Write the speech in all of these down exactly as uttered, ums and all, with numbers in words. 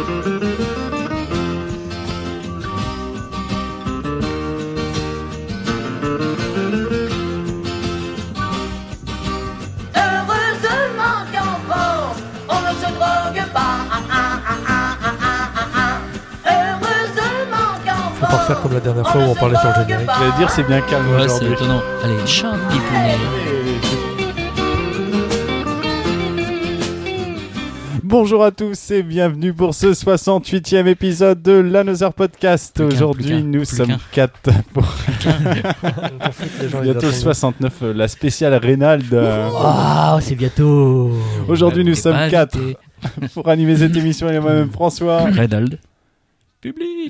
Faire comme la dernière fois où on parlait sur le générique. Je vais dire c'est bien calme ouais, aujourd'hui. C'est étonnant. Allez, chante Pipounet. Bonjour à tous et bienvenue pour ce soixante-huitième épisode de l'Another Podcast. Plus Aujourd'hui, qu'un, nous plus sommes qu'un. quatre pour bientôt le soixante-neuf, la spéciale Reynald. Oh, c'est bientôt. Aujourd'hui, nous T'es sommes pas quatre invité. pour animer cette émission. Il y a moi-même François. Reynald. Public.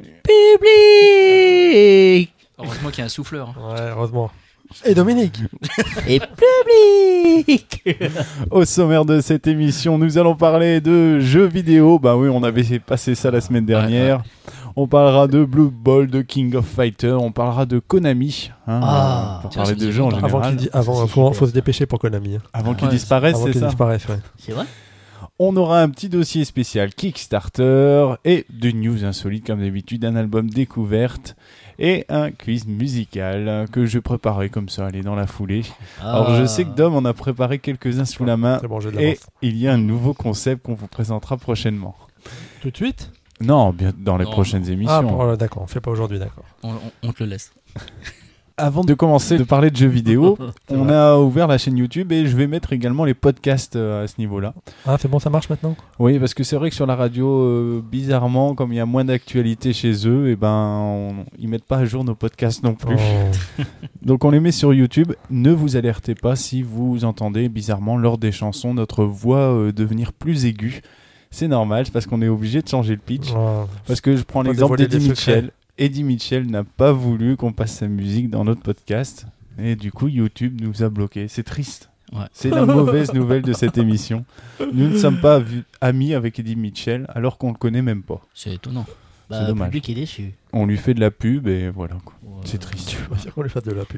Public. Heureusement qu'il y a un souffleur. Ouais, heureusement. Et Dominique. Et public. Au sommaire de cette émission, nous allons parler de jeux vidéo. Bah oui, on avait passé ça la semaine dernière. Ouais, ouais. On parlera de Blood Bowl, de King of Fighters. On parlera de Konami. Hein, ah, pour parler de jeux en général. Avant, qu'il di- avant faut, faut se dépêcher pour Konami. Hein. Avant ouais, qu'il disparaisse, avant c'est qu'il ça. Disparaisse, ouais. C'est vrai. On aura un petit dossier spécial Kickstarter et de news insolites comme d'habitude, un album découverte et un quiz musical que je préparais comme ça, aller dans la foulée. Ah. Alors je sais que Dom en a préparé quelques-uns sous la main bon, et il y a un nouveau concept qu'on vous présentera prochainement. Tout de suite ? Non, bien dans les non. prochaines émissions. Ah bon, d'accord, on fait pas aujourd'hui, d'accord. On, on, on te le laisse. Avant de commencer de parler de jeux vidéo, on a ouvert la chaîne YouTube et je vais mettre également les podcasts euh, à ce niveau-là. Ah, c'est bon, ça marche maintenant ? Oui, parce que c'est vrai que sur la radio, euh, bizarrement, comme il y a moins d'actualité chez eux, et ben, on, ils mettent pas à jour nos podcasts non plus. Oh. Donc on les met sur YouTube. Ne vous alertez pas si vous entendez bizarrement lors des chansons notre voix euh, devenir plus aiguë. C'est normal, c'est parce qu'on est obligé de changer le pitch. Oh. Parce que je prends Pas l'exemple dévoiler d'Eddie des Mitchell. secrets. Eddie Mitchell n'a pas voulu qu'on passe sa musique dans notre podcast et du coup YouTube nous a bloqués. C'est triste. Ouais. C'est la mauvaise nouvelle de cette émission. Nous ne sommes pas vu- amis avec Eddie Mitchell alors qu'on le connaît même pas. C'est étonnant. C'est Bah, dommage. le public est déçu. On lui fait de la pub et voilà quoi. Ouais. C'est triste. Tu veux dire qu'on lui fasse de la pub ?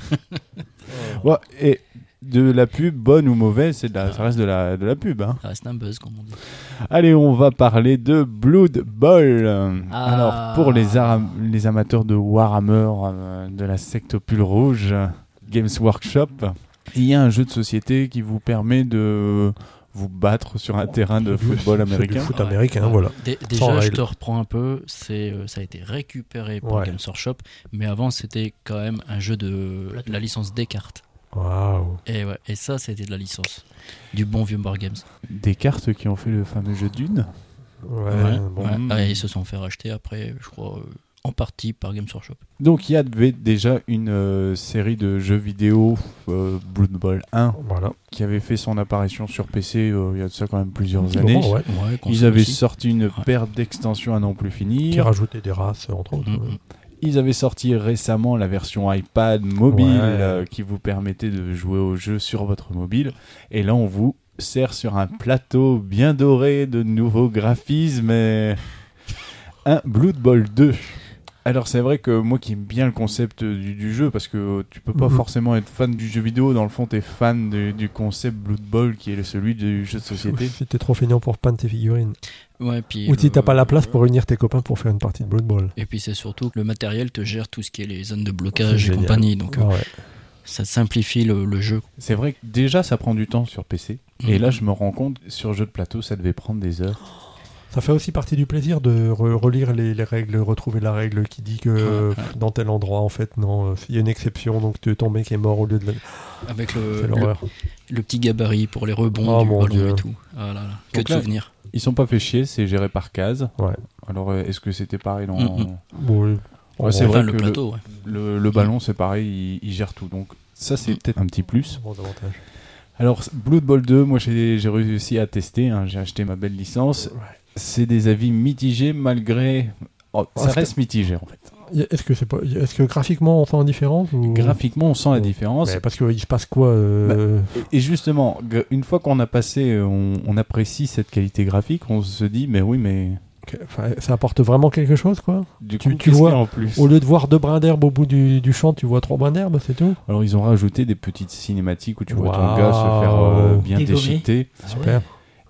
Ouais, et de la pub bonne ou mauvaise, c'est de la, ça reste de la, de la pub. Hein. Ça reste un buzz, comme on dit. Allez, on va parler de Blood Bowl. Ah. Alors, pour les, ara- les amateurs de Warhammer, euh, de la secte au pull rouge, euh, Games Workshop, il y a un jeu de société qui vous permet de vous battre sur un terrain de football C'est américain. du foot américain, hein, voilà. Dé- Sans déjà, je règle. te reprends un peu. C'est, euh, ça a été récupéré par Ouais. Games Workshop, mais avant, c'était quand même un jeu de la licence Descartes. Waouh. Et, ouais, et ça, c'était de la licence. Du bon vieux Board Games. Des cartes qui ont fait le fameux jeu Dune. Ouais, Ouais, bon. ouais. Mm. Ah, et ils se sont fait racheter après, je crois, euh, en partie par Games Workshop. Donc il y avait déjà une euh, série de jeux vidéo, euh, Blood Bowl un, Voilà. qui avait fait son apparition sur P C euh, il y a de ça quand même plusieurs Petit années. moment, ouais. Ouais, Ils console avaient aussi. sorti une Ouais. paire d'extensions à n'en plus Qui finir. rajoutait des races, entre autres. Mm, ouais. mm. Ils avaient sorti récemment la version iPad mobile Ouais. euh, qui vous permettait de jouer au jeu sur votre mobile. Et là, on vous sert sur un plateau bien doré de nouveaux graphismes et un Blood Bowl deux. Alors c'est vrai que moi qui aime bien le concept du, du jeu, parce que tu peux pas Mhm. forcément être fan du jeu vidéo, dans le fond tu es fan du, du concept Blood Bowl qui est le- celui du jeu de société. Si t'es trop feignant pour peindre tes figurines. Ouais, puis Ou si le- t'as pas la place pour réunir tes copains pour faire une partie de Blood Bowl. Et puis c'est surtout que le matériel te gère tout ce qui est les zones de blocage C'est et génial. compagnie. Donc Ah euh, ouais. ça simplifie le, le jeu. C'est vrai que déjà ça prend du temps sur P C, et Mhm. là je me rends compte sur jeu de plateau ça devait prendre des heures. Ça fait aussi partie du plaisir de re- relire les, les règles, retrouver la règle qui dit que euh, ouais. dans tel endroit, en fait, non, euh, il y a une exception, donc tu- ton mec est mort au lieu de la... Avec C'est le, le, l'horreur. le petit gabarit pour les rebonds Oh, du mon ballon Dieu. et tout. Ah là là, que Donc de là- souvenirs. Ils sont pas fait chier, c'est géré par case. Ouais. Alors euh, est-ce que c'était pareil dans... Mhm. Bon, oui. Ouais, c'est On- vrai Enfin, le que plateau, ouais. Le, le ballon c'est pareil, il, il gère tout. Donc ça c'est Mhm. peut-être un petit plus. Bon avantage. Alors Blood Bowl deux, moi j'ai, j'ai réussi à tester, hein, j'ai acheté ma belle licence. Ouais. C'est des avis mitigés malgré... Oh, ça Parce que- reste mitigé en fait. Y a- Est-ce que, c'est pas... y a- est-ce que graphiquement on sent la différence ou... Graphiquement on sent la Ouais. différence. Mais parce qu'il se passe quoi euh, Et, et justement, g- une fois qu'on a passé, euh, on, on apprécie cette qualité graphique, on se dit mais oui mais... que- enfin, ça apporte vraiment quelque chose, quoi. Du Tu- coup, tu qu'est-ce vois, qu'il y a en plus? Au lieu de voir deux brins d'herbe au bout du, du champ, tu vois trois brins d'herbe, c'est tout. Alors ils ont rajouté des petites cinématiques où tu vois ton Waouh. gars se faire euh, bien Dégommer. déchiqueter. Super.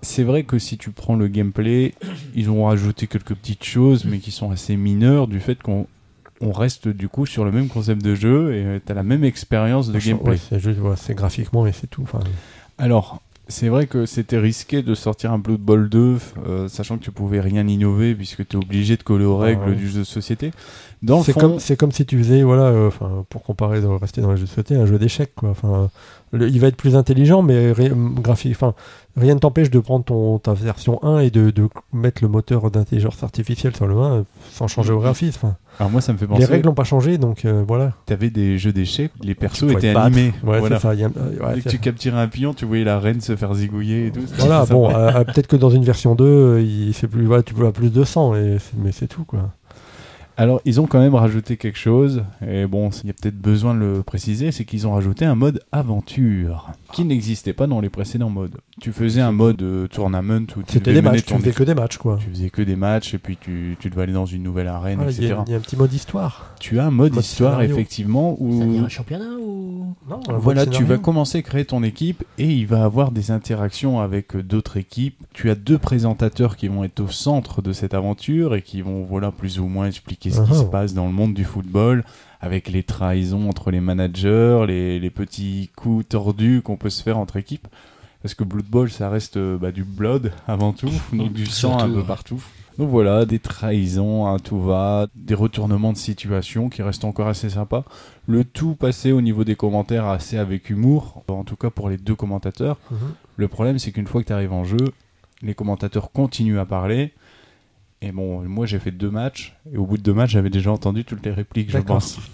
c'est vrai que si tu prends le gameplay, ils ont rajouté quelques petites choses, mais qui sont assez mineures du fait qu'on on reste du coup sur le même concept de jeu et tu as la même expérience de gameplay. Ouais, c'est juste, ouais, c'est graphiquement et c'est tout. Enfin, Alors, c'est vrai que c'était risqué de sortir un Blood Bowl deux, euh, sachant que tu pouvais rien innover puisque tu es obligé de coller aux règles Ah ouais. du jeu de société. Dans le c'est, fond, comme, c'est comme si tu faisais, voilà, euh, pour comparer, de rester dans les jeux de société, un jeu d'échecs. Quoi. Enfin, le, il va être plus intelligent, mais ri, graphique, enfin, rien ne t'empêche de prendre ton, ta version un et de, de mettre le moteur d'intelligence artificielle sur le un euh, sans changer au graphisme. Enfin, alors moi ça me fait penser... les règles n'ont pas changé, donc euh, voilà. Tu avais des jeux d'échecs, les persos Tu pouvais étaient te battre. animés. Ouais, voilà. c'est ça. Y a, euh, ouais, Dès que c'est... tu capturais un pion, tu voyais la reine se faire zigouiller et tout. Voilà, C'est bon, sympa. euh, peut-être que dans une version deux, euh, il, c'est plus, voilà, tu peux avoir plus de sang, et, c'est, mais c'est tout, quoi. Alors, ils ont quand même rajouté quelque chose, et bon, il y a peut-être besoin de le préciser, c'est qu'ils ont rajouté un mode aventure, qui n'existait pas dans les précédents modes. Tu faisais un mode euh, tournament où tu C'était devais des mener matchs, tu ton faisais équipe. que des matchs, quoi. Tu faisais que des matchs, et puis tu, tu devais aller dans une nouvelle arène, Voilà, il y, et cetera. a- il y a un petit mode histoire. Tu as un mode, Mode histoire, scénario. effectivement, où... Ça veut dire un championnat ou... Non, un mode Voilà, tu scénario. vas commencer à créer ton équipe et il va avoir des interactions avec euh, d'autres équipes. Tu as deux présentateurs qui vont être au centre de cette aventure et qui vont voilà plus ou moins expliquer ce qui Uh-huh. se passe dans le monde du football, avec les trahisons entre les managers, les, les petits coups tordus qu'on peut se faire entre équipes. Parce que Blood Bowl, ça reste euh, bah, du blood avant tout, donc du sang un Surtout, peu ouais. partout. Donc voilà, des trahisons, un tout va, des retournements de situation qui restent encore assez sympas. Le tout passé au niveau des commentaires assez avec humour, en tout cas pour les deux commentateurs. Mhm. Le problème, c'est qu'une fois que tu arrives en jeu, les commentateurs continuent à parler. Et bon, moi j'ai fait deux matchs, et au bout de deux matchs, j'avais déjà entendu toutes les répliques, je D'accord. pense.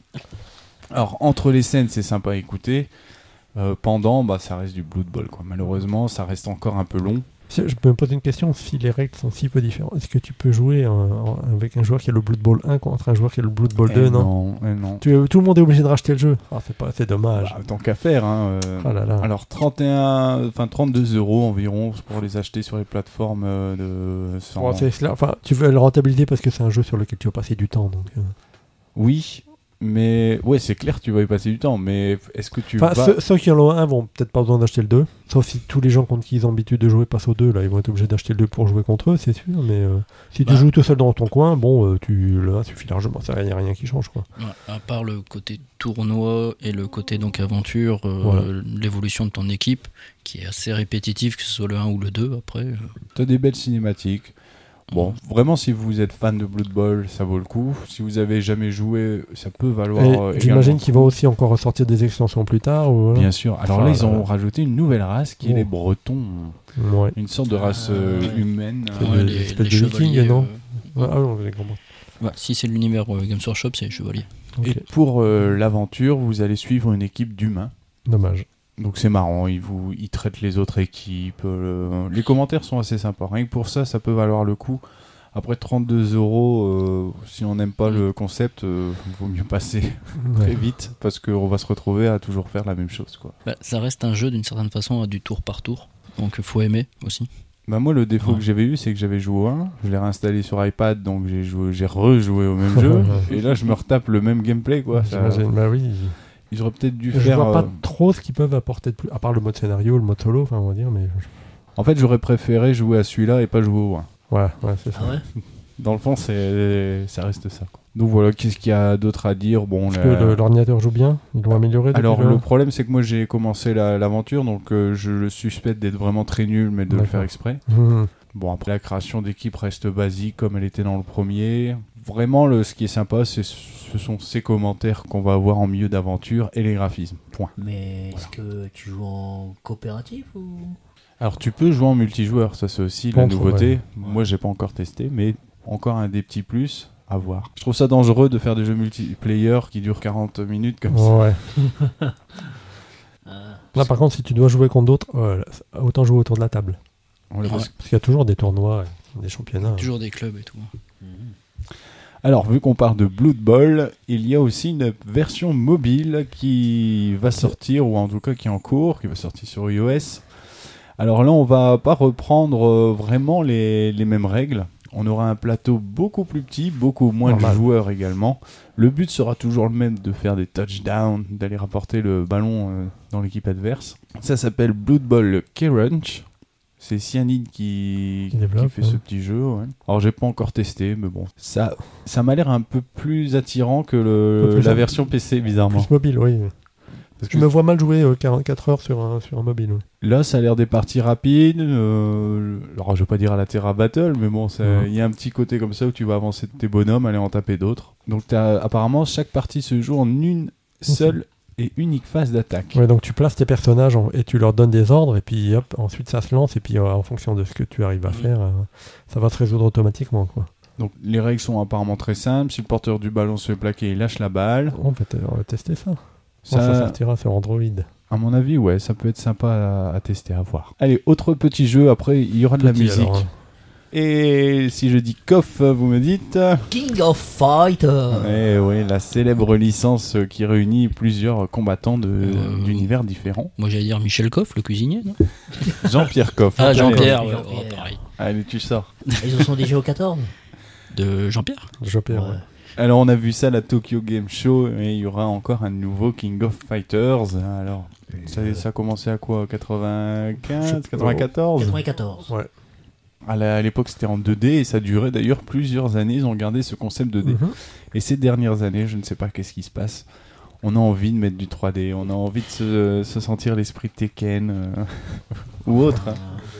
Alors, entre les scènes, c'est sympa à écouter. Euh, pendant, bah, ça reste du Blood Bowl, quoi. Malheureusement, ça reste encore un peu long. Si- Je peux me poser une question, si les règles sont si peu différentes, est-ce que tu peux jouer en- en- avec un joueur qui a le Blood Bowl un contre un joueur qui a le Blood Bowl deux, Eh non, eh non. Tu- Tout le monde est obligé de racheter le jeu. Ah, c'est, pas, c'est dommage. Bah, tant qu'à faire, hein. euh, Ah là là. Alors trente et un, enfin trente-deux euros environ pour les acheter sur les plateformes euh, de. cent- Bon, c'est, c'est là- enfin, tu veux le rentabiliser parce que c'est un jeu sur lequel tu vas passer du temps. Donc, euh. Oui, mais ouais, c'est clair, tu vas y passer du temps. Mais est-ce que tu Enfin, vas ceux, ceux qui en ont un vont peut-être pas besoin d'acheter le deux. Sauf si tous les gens contre qui ils ont l'habitude de jouer passent au deux, là ils vont être obligés d'acheter le deux pour jouer contre eux, c'est sûr. Mais euh, si tu Bah. joues tout seul dans ton coin, bon, euh, tu, le un suffit largement. Il n'y a rien qui change, quoi. Ouais, à part le côté tournoi et le côté donc aventure, euh, Voilà. l'évolution de ton équipe, qui est assez répétitif, que ce soit le un ou le deux, après. euh, T'as des belles cinématiques. Bon, vraiment, si vous êtes fan de Blood Bowl, ça vaut le coup. Si vous avez jamais joué, ça peut valoir. Et euh, j'imagine également qu'ils le vont coup. aussi encore ressortir des extensions plus tard. Ou, voilà. Bien sûr. Alors Ah là, ils là ont là. rajouté une nouvelle race qui est Oh. les Bretons. Ouais. Une sorte de race euh, ouais. humaine. C'est euh, des les, espèces les de vikings, chevaliers, non euh, Ah non, j'ai compris. ouais, si c'est l'univers euh, Games Workshop, c'est chevalier. Ok. Et pour euh, l'aventure, vous allez suivre une équipe d'humains. Dommage. Donc c'est marrant, ils, vous, ils traitent les autres équipes. euh, les commentaires sont assez sympas. Rien que pour ça, ça peut valoir le coup. Après trente-deux euros, euh, si on n'aime pas le concept, il vaut mieux passer très Ouais. vite parce qu'on va se retrouver à toujours faire la même chose, quoi. Bah, ça reste un jeu d'une certaine façon à du tour par tour, donc faut aimer aussi. Bah moi, le défaut Ouais. que j'avais eu, c'est que j'avais joué au un, je l'ai réinstallé sur iPad, donc j'ai, joué, j'ai rejoué au même jeu. Et là, je me retape le même gameplay, quoi. Ça- J'imagine. Bah oui. ils auraient peut-être dû Je faire. vois pas euh, trop ce qu'ils peuvent apporter de plus, à part le mode scénario, le mode solo, enfin on va dire, mais En fait, j'aurais préféré jouer à celui-là et pas jouer au un. ouais, ouais, c'est ça. Ah ouais. Dans le fond, c'est... ça reste ça, quoi. Donc voilà, qu'est-ce qu'il y a d'autre à dire? Bon, Est-ce la- que le- l'ordinateur joue bien? Ils l'ont amélioré depuis Alors le- le problème, c'est que moi j'ai commencé la- l'aventure, donc euh, je le suspecte d'être vraiment très nul, mais de le D'accord. faire exprès. Mmh. Bon, après la création d'équipe reste basique comme elle était dans le premier. Vraiment, le, ce qui est sympa, c'est, ce sont ces commentaires qu'on va avoir en milieu d'aventure et les graphismes. Point. Mais est-ce que tu joues en coopératif ou... Alors tu peux jouer en multijoueur, ça c'est aussi la Contre, nouveauté. ouais. Moi j'ai pas encore testé, mais encore un des petits plus à voir. Je trouve ça dangereux de faire des jeux multiplayer qui durent quarante minutes comme ça. Ouais. Ah, Là par contre, si tu dois jouer contre d'autres, ouais, là, c'est- autant jouer autour de la table. Voilà, parce- Parce qu'il y a toujours des tournois, et des championnats. Toujours des clubs et tout. mhm. Alors, vu qu'on parle de Blood Bowl, il y a aussi une version mobile qui va sortir, ou en tout cas qui est en cours, qui va sortir sur iOS. Alors là, on va pas reprendre euh, vraiment les, les mêmes règles. On aura un plateau beaucoup plus petit, beaucoup moins Normal. de joueurs également. Le but sera toujours le même, de faire des touchdowns, d'aller rapporter le ballon euh, dans l'équipe adverse. Ça s'appelle Blood Bowl K-Runch. C'est Cyanide qui, Qui développe, qui fait ouais. ce petit jeu. Ouais. Alors j'ai pas encore testé, mais bon, ça, ça m'a l'air un peu plus attirant que le, Un peu plus la simple. version P C, bizarrement. Plus mobile, oui. Parce Je que me vois mal jouer euh, quarante-quatre heures sur un, sur un mobile. Oui. là, ça a l'air des parties rapides. euh, alors je vais pas dire à la Terra Battle, mais bon, ça- il Ouais. y a un petit côté comme ça où tu vas avancer tes bonhommes, aller en taper d'autres. Donc t'as- apparemment, chaque partie se joue en une seule et unique phase d'attaque. Ouais, donc tu places tes personnages en- et tu leur donnes des ordres, et puis hop, ensuite ça se lance, et puis euh, en fonction de ce que tu arrives à Mhm. faire, euh, ça va se résoudre automatiquement. Quoi. Donc les règles sont apparemment très simples. Si le porteur du ballon se fait plaquer, il lâche la balle. On va, te- on va tester ça. Ça, Ça... ça sortira sur Android. à mon avis, ouais, ça peut être sympa à, à tester, à voir. Allez, autre petit jeu. Après, il y aura de la Petit, musique. alors, hein. Et si je dis Kof, vous me dites. King of Fighters. Eh oui, la célèbre licence qui réunit plusieurs combattants de- Euh, d'univers différents. Moi j'allais dire Michel Coff, le cuisinier, non Jean-Pierre Koff. Ah, Allez, Jean-Pierre, Allez, ouais, Jean-Pierre. oh, pareil. Allez, tu sors. Ils en sont déjà au quatorze. De Jean-Pierre Jean-Pierre, Ouais. ouais. Alors, on a vu ça à la Tokyo Game Show et il y aura encore un nouveau King of Fighters. Alors, ça, ça a commencé à quoi quatre-vingt-quinze, quatre-vingt-quatorze quatre-vingt-quatorze. Ouais. À la- à l'époque, c'était en deux D et ça durait d'ailleurs plusieurs années. Ils ont gardé ce concept deux D. Mhm. Et ces dernières années, je ne sais pas qu'est-ce qui se passe. On a envie de mettre du trois D, on a envie de se, se sentir l'esprit Tekken euh, ou autre. hein.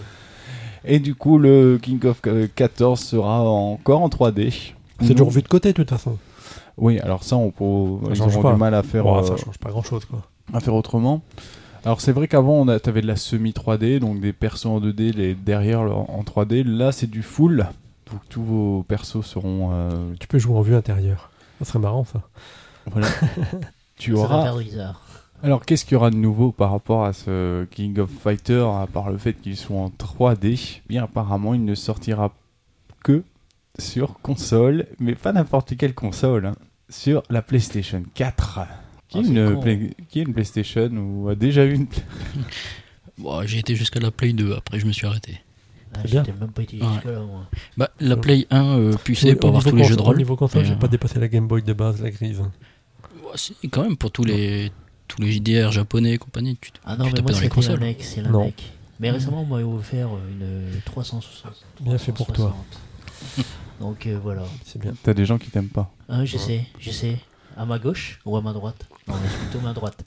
Et du coup, le King of quatorze sera encore en trois D. C'est toujours vu de côté, de toute façon. Oui, alors ça, on peut, Ça ils change auront pas. du mal à faire, Bon, euh, ça change pas grand-chose, quoi. à faire autrement. Alors c'est vrai qu'avant, on a- t'avais de la semi trois D, donc des persos en deux D, les derrière le- en trois D. Là, c'est du full. Donc tous vos persos seront... euh, Tu peux jouer en vue intérieure. Ça serait marrant, ça. voilà. Tu Ça va auras... faire bizarre. Alors, qu'est-ce qu'il y aura de nouveau par rapport à ce King of Fighters, à part le fait qu'ils soient en trois D? Bien, apparemment, il ne sortira que sur console, mais pas n'importe quelle console, hein, sur la PlayStation quatre. Qui, Ah, est c'est une con. Play- qui est une PlayStation ou a déjà eu une Play- Bon, j'ai été jusqu'à la Play deux, après je me suis arrêté. Ah, C'est bien. J'étais même pas été Ouais. jusque là, moi. Bah, la Play un euh, pucée Oui, pour au avoir niveau tous les console- jeux de rôle. Au niveau console, Mais, j'ai euh, pas dépassé la Game Boy de base, la grise. ouais, c'est quand même pour tous les tous les J D R japonais et compagnie. Tu, Ah non, tu mais tapais moi dans les c'était la consoles. N E C, c'est la Non. N E C. Mais récemment, on m'a offert une trois cent soixante. Bien fait pour trois cent soixante. Donc euh, voilà. C'est bien. T'as des gens qui t'aiment pas. Ah, je sais, je sais. À ma gauche ou à ma droite? Non, mais c'est plutôt ma droite.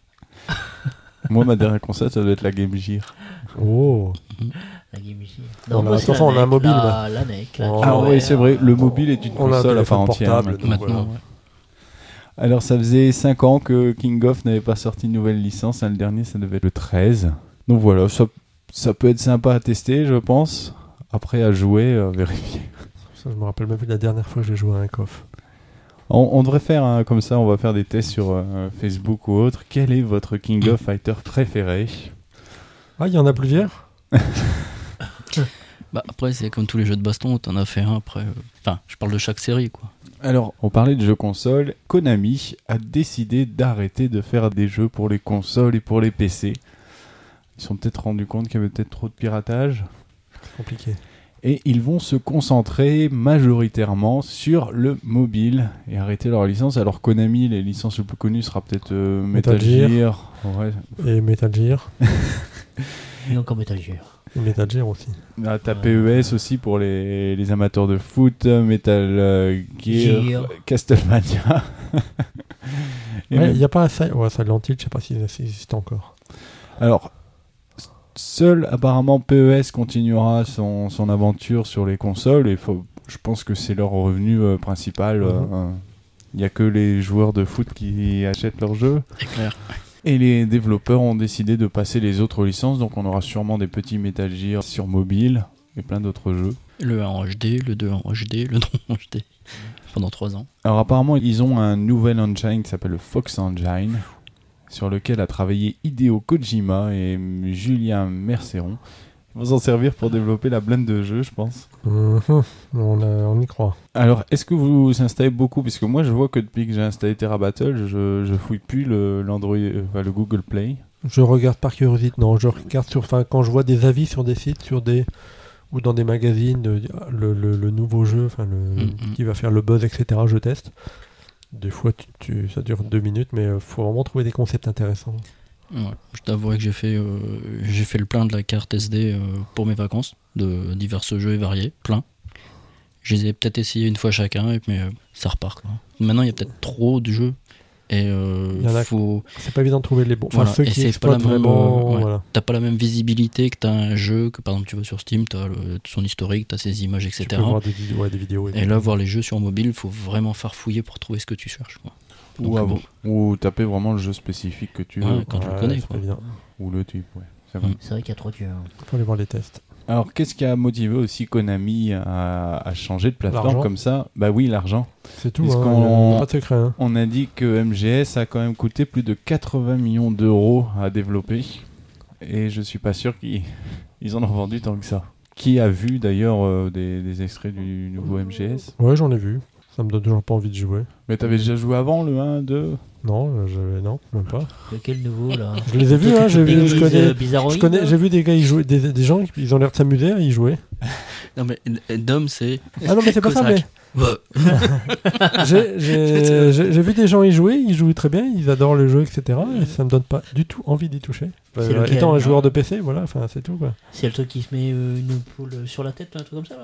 Moi, ma dernière console, ça doit être la Game Gear. Oh. La Game Gear. On a- moi, c'est attention, la on a un N E C, mobile, La, là. la N E C. La Oh. Ah Q R. oui, c'est vrai, le mobile est une On a un console à part téléphone entière. portable, maintenant. donc Maintenant, voilà. ouais. Alors, ça faisait cinq ans que King of n'avait pas sorti de nouvelle licence. hein, Le dernier, ça devait être le treize. Donc voilà, ça, ça peut être sympa à tester, je pense. Après, à jouer, à vérifier. Ça, je me rappelle même plus de la dernière fois que j'ai joué à un coffre. On, on devrait faire hein, comme ça, on va faire des tests sur euh, Facebook ou autre. Quel est votre King of Fighter préféré? Ah, il y en a plusieurs. Bah, après, c'est comme tous les jeux de baston, t'en as fait un après. euh, Enfin, je parle de chaque série, quoi. Alors, on parlait de jeux console. Konami a décidé d'arrêter de faire des jeux pour les consoles et pour les P C. Ils se sont peut-être rendus compte qu'il y avait peut-être trop de piratage. C'est compliqué. Et ils vont se concentrer majoritairement sur le mobile et arrêter leur licence. Alors Konami, les licences les plus connues sera peut-être euh, Metal, Metal Gear. Gear. Ouais. Et Metal Gear. Et encore Metal Gear. Et Metal Gear aussi. Ah, t'as P E S aussi pour les, les amateurs de foot, Metal euh, Gear, Gear. Castlevania. Et Il même- n'y a pas ça. Ouais, Silent Hill, je sais pas si ça existe encore. Alors, seul apparemment P E S continuera son, son aventure sur les consoles et faut, je pense que c'est leur revenu euh, principal. Il Mhm. n'y a que les joueurs de foot qui achètent leurs jeux. C'est clair. Et les développeurs ont décidé de passer les autres licences, donc on aura sûrement des petits Metal Gear sur mobile et plein d'autres jeux. Le un en H D, le deux en H D, le trois en H D. Pendant trois ans. Alors apparemment, ils ont un nouvel engine qui s'appelle le Fox Engine, sur lequel a travaillé Hideo Kojima et Julien Merceron. Ils vont s'en servir pour développer la blinde de jeux, je pense. Mhm. On, a- on y croit. Alors, est-ce que vous installez beaucoup? Parce que moi, je vois que depuis que j'ai installé Terra Battle, je, je fouille plus le, l'Android, euh, enfin, le Google Play. Je regarde par curiosité. Non, je regarde sur. Enfin, quand je vois des avis sur des sites, sur des ou dans des magazines, de- le, le- le nouveau jeu, enfin le Mhm. qui va faire le buzz, et cetera. Je teste. Des fois, tu, tu- ça dure deux minutes, mais il faut vraiment trouver des concepts intéressants. Ouais, je t'avouerai que j'ai fait, euh, j'ai fait le plein de la carte S D euh, pour mes vacances, de divers jeux et variés, plein. Je les ai peut-être essayés une fois chacun, et- mais euh, ça repart. Quoi. Maintenant, il y a peut-être trop de jeux. Et euh, Il y en a- faut... C'est pas évident de trouver les bons. Enfin, Voilà, ceux et qui c'est pas exploitent la même, vraiment. euh, ouais. Voilà. T'as pas la même visibilité que t'as un jeu, que par exemple tu vas sur Steam, t'as le, son historique, t'as ses images, Tu peux et cetera. voir des vidéos. Ouais, des vidéos Et là, voir les jeux sur mobile, il faut vraiment farfouiller pour trouver ce que tu cherches. Quoi. Donc, Ou, euh, av- bon. ou taper vraiment le jeu spécifique que tu veux. Ouais, quand tu le Ouais, connais. c'est Quoi. pas évident. Ou le type, ouais. C'est vrai. Mm. C'est vrai qu'il y a trop de jeux. hein. Faut aller voir les tests. Alors, qu'est-ce qui a motivé aussi Konami à, à changer de plateforme L'argent. comme ça? Bah oui, l'argent. C'est tout. Est-ce Hein, qu'on- y a pas de secret. Hein. On a dit que M G S a quand même coûté plus de quatre-vingts millions d'euros à développer. Et je suis pas sûr qu'ils ils en ont vendu tant que ça. Qui a vu d'ailleurs euh, des, des extraits du nouveau M G S? Ouais, j'en ai vu. Ça me donne toujours pas envie de jouer. Mais t'avais déjà joué avant le un, deux? Non, euh, je... non, même pas. Lequel nouveau là Je les ai vus, hein, j'ai vu, je Église, connais- euh, Bizarroïde, Je connais, là j'ai vu des gars y jouer, des, des gens, ils ont l'air de s'amuser à y jouer. Non, mais euh, Dom, c'est. Ah non, mais c'est pas ça, mais Cosaque. Ouais. j'ai, j'ai, j'ai, j'ai vu des gens y jouer, ils jouent très bien, ils adorent le jeu, et cetera. Et ça me donne pas du tout envie d'y toucher. C'est Euh, lequel, étant un hein joueur de P C, voilà, enfin c'est tout quoi. C'est le truc qui se met euh, une poule sur la tête, un truc comme ça là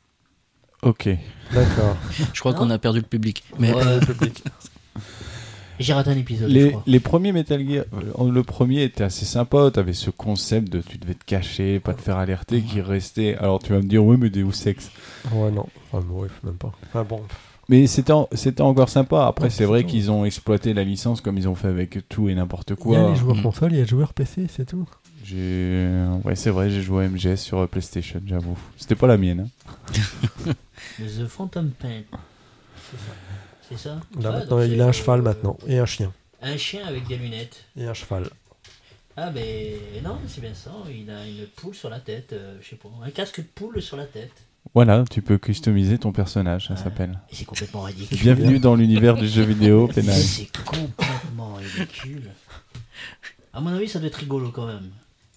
Ok. D'accord. Je crois Non. qu'on a perdu le public. Mais Ouais. Le public. J'ai raté un épisode, je Les, crois. les premiers Metal Gear, euh, le premier était assez sympa. T'avais ce concept de tu devais te cacher, pas te faire alerter, qui restait. Alors tu vas me dire, oui, mais Deus Ex. Ouais, non. Enfin, ouais, même pas. Enfin bon. Mais c'était, en- c'était encore sympa. Après, Ouais, c'est vrai c'est tout. qu'ils ont exploité la licence comme ils ont fait avec tout et n'importe Il y a quoi. les joueurs Mm. console, il y a les joueurs P C, c'est tout. J'ai... Ouais, c'est vrai, j'ai joué à M G S sur euh, PlayStation, j'avoue. C'était pas la mienne. Hein. The Phantom Pain. C'est ça. C'est ça Là Ah, maintenant, donc il c'est, a un cheval euh, maintenant. Et un chien. Un chien avec des lunettes. Et un cheval. Ah ben non, c'est bien ça. Il a une poule sur la tête, euh, je sais pas. Un casque de poule sur la tête. Voilà, tu peux customiser ton personnage, ça Ouais. s'appelle. Et c'est complètement ridicule. Bienvenue dans l'univers du jeu vidéo, Penal. C'est complètement ridicule. À mon avis, ça doit être rigolo quand même.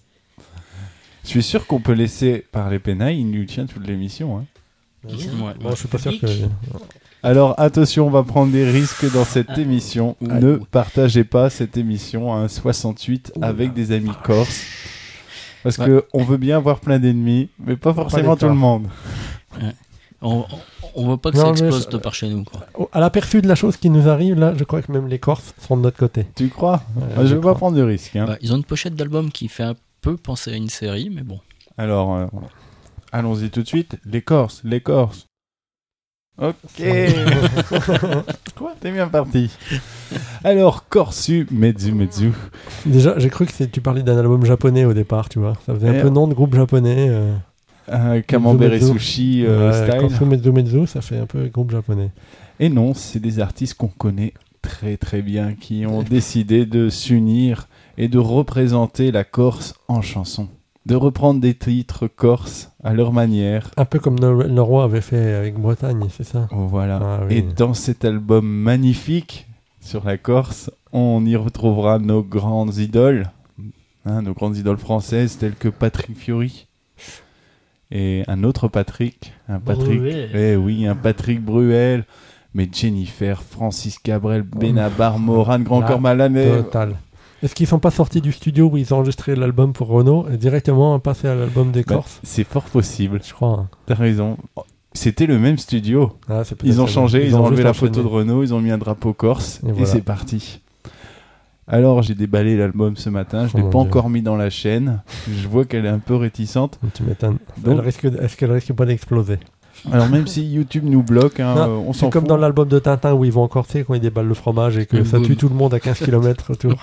Je suis sûr qu'on peut laisser parler Penal, il nous tient toute l'émission. Hein. Qui ça Ouais. Bon, je suis pas sûr que. Public. Alors attention, on va prendre des risques dans cette Ah. émission. Ouh. Ne partagez pas cette émission à un soixante-huit avec des amis corses. Parce Ouais. que on veut bien avoir plein d'ennemis, mais pas forcément les tout le corps. monde. on, on, on veut pas que Non, ça mais explose je- de par chez nous. Quoi. Au- À l'aperçu de la chose qui nous arrive, là, je crois que même les Corses sont de notre côté. Tu crois Ouais, Moi, Je je vais pas crois. prendre de risques. Hein. Bah, ils ont une pochette d'album qui fait un peu penser à une série, mais bon. Alors, euh, allons-y tout de suite. Les Corses, les Corses. Ok. Quoi? T'es bien parti. Alors, Corsu Metsu Metsu. Déjà, j'ai cru que c'est- tu parlais d'un album japonais au départ, tu vois. Ça faisait un Eh, peu nom de groupe japonais. Euh, Un camembert et Mezzo. sushi euh, ouais, style. Corso Mezzo Mezzo, ça fait un peu groupe japonais. Et non, c'est des artistes qu'on connaît très très bien, qui ont décidé de s'unir et de représenter la Corse en chanson. De reprendre des titres corses à leur manière. Un peu comme le, le roi avait fait avec Bretagne, c'est ça. Oh, voilà. Ah, oui. Et dans cet album magnifique sur la Corse, on y retrouvera nos grandes idoles, hein, nos grandes idoles françaises telles que Patrick Fiori et un autre Patrick, un Patrick, Bruel. eh oui, un Patrick Bruel, mais Jennifer, Francis Cabrel, Benabar, Morane, Grand Là, Corps Malade. et- Total. Est-ce qu'ils sont pas sortis du studio où ils ont enregistré l'album pour Renault et directement passé à l'album des Bah, Corses? c'est fort possible. Je crois. hein. T'as raison. C'était le même studio. Ah, c'est peut-être Ils ont ça, changé, ils, ont enlevé juste la photo de enchaîné. Renault, ils ont mis un drapeau corse Et et, voilà. c'est parti. Alors j'ai déballé l'album ce matin, je Oh l'ai mon pas Dieu. encore mis dans la chaîne. Je vois qu'elle est un peu réticente. Tu m'étonnes. Donc- Elle risque- Est-ce qu'elle risque pas d'exploser? Alors même si YouTube nous bloque, hein, Non, euh, on C'est s'en comme fout. dans l'album de Tintin où ils vont encore, tu sais, quand ils déballent le fromage et que Le ça boom. tue tout le monde à quinze kilomètres autour.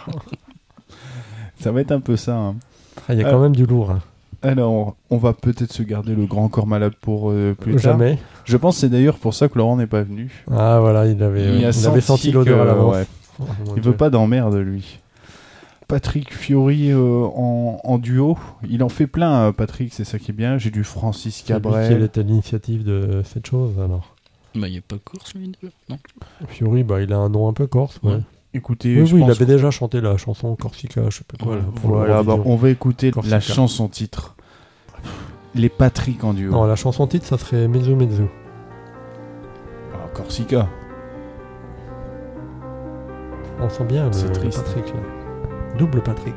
Ça va être un peu ça. hein. Ah, il y a Euh, quand même du lourd. hein. Alors on va peut-être se garder le grand corps malade pour euh, plus tard. Jamais. Je pense que c'est d'ailleurs pour ça que Laurent n'est pas venu. Ah voilà, il avait, Il, a il avait senti l'odeur que, à l'avance. ouais, Oh, mon il Dieu. veut pas d'emmerde lui. Patrick Fiori euh, en, en duo, il en fait plein. euh, Patrick, c'est ça qui est bien. J'ai du Francis C'est lui qui Cabrel. était à l'initiative de cette chose alors. Bah, il n'y a pas de course, lui, déjà. Non. Fiori, bah, il a un nom un peu corse. Ouais. Ouais. Écoutez, Oui, je oui, il pense avait déjà chanté la chanson Corsica, je sais pas quoi. là, pour Voilà, bah, l'Eurovision. on va écouter Corsica. la chanson titre. Les Patrick en duo. Non, la chanson titre, ça serait Mezzo Mezzo. Ah, Corsica. On sent bien le, C'est le triste. Patrick là. Double Patrick.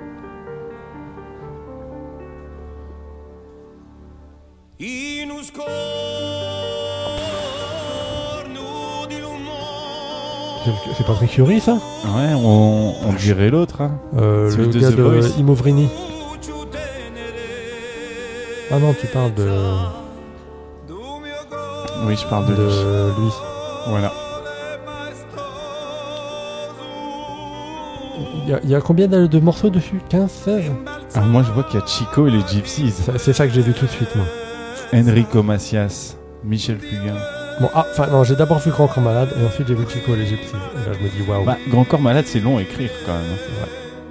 C'est- C'est Patrick Fiori, ça? Ouais, on, on dirait l'autre. Hein. Euh, Celui le de gars The de Voice. Imovrini. Ah non, tu parles de, Oui, je parle de, lui. de lui. Voilà. Il y, a- il y a combien de, de morceaux dessus? quinze, seize? Alors moi, je vois qu'il y a Chico et les Gypsies. Ça- C'est ça que j'ai vu tout de suite, moi. Enrico Macias, Michel Fugain. Bon, ah, enfin, non, j'ai d'abord vu Grand Corps Malade et ensuite j'ai vu Chico et les Gypsies. Et là, je me dis, waouh. Bah, Grand Corps Malade, c'est long à écrire quand même. hein. C'est vrai.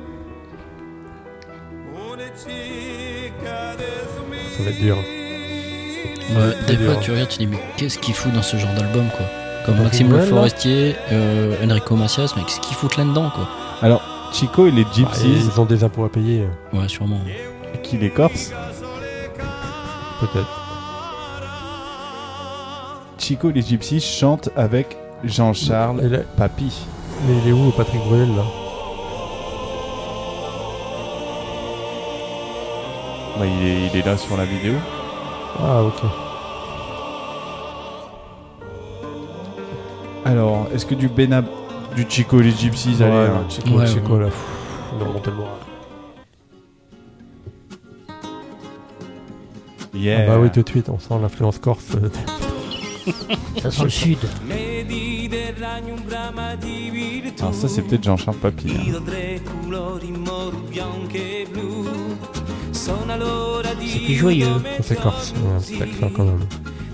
Ça va être dur. Ouais, des dur, fois, hein. tu regardes, tu dis, mais qu'est-ce qu'il fout dans ce genre d'album, quoi? Comme Patrick Maxime Le Bruel, là Forestier, euh, Enrico Macias, mais qu'est-ce qu'ils foutent là-dedans, quoi? Alors, Chico et les Bah, Gypsies, ils ont des impôts à payer, Ouais, sûrement. qui les Corses. peut-être. Chico et les Gypsies chantent avec Jean-Charles Et là- Papy. Mais il est où, Patrick Bruel, là? Bah, il, est, il est là sur la vidéo. Ah, ok. Alors, est-ce que du Benab... du Chico et les Gypsies, Ouais, allez, ouais, hein. Chico, Ouais, Chico, ouais. là. pff, il doit remonter le moral. Yeah. Ah bah oui, tout de suite, on sent l'influence corse. euh, Ça sent le sud. Alors ça, c'est peut-être Jean-Charles Papy. hein. C'est plus joyeux. Ça, c'est corse. Ouais, un petit accent quand même.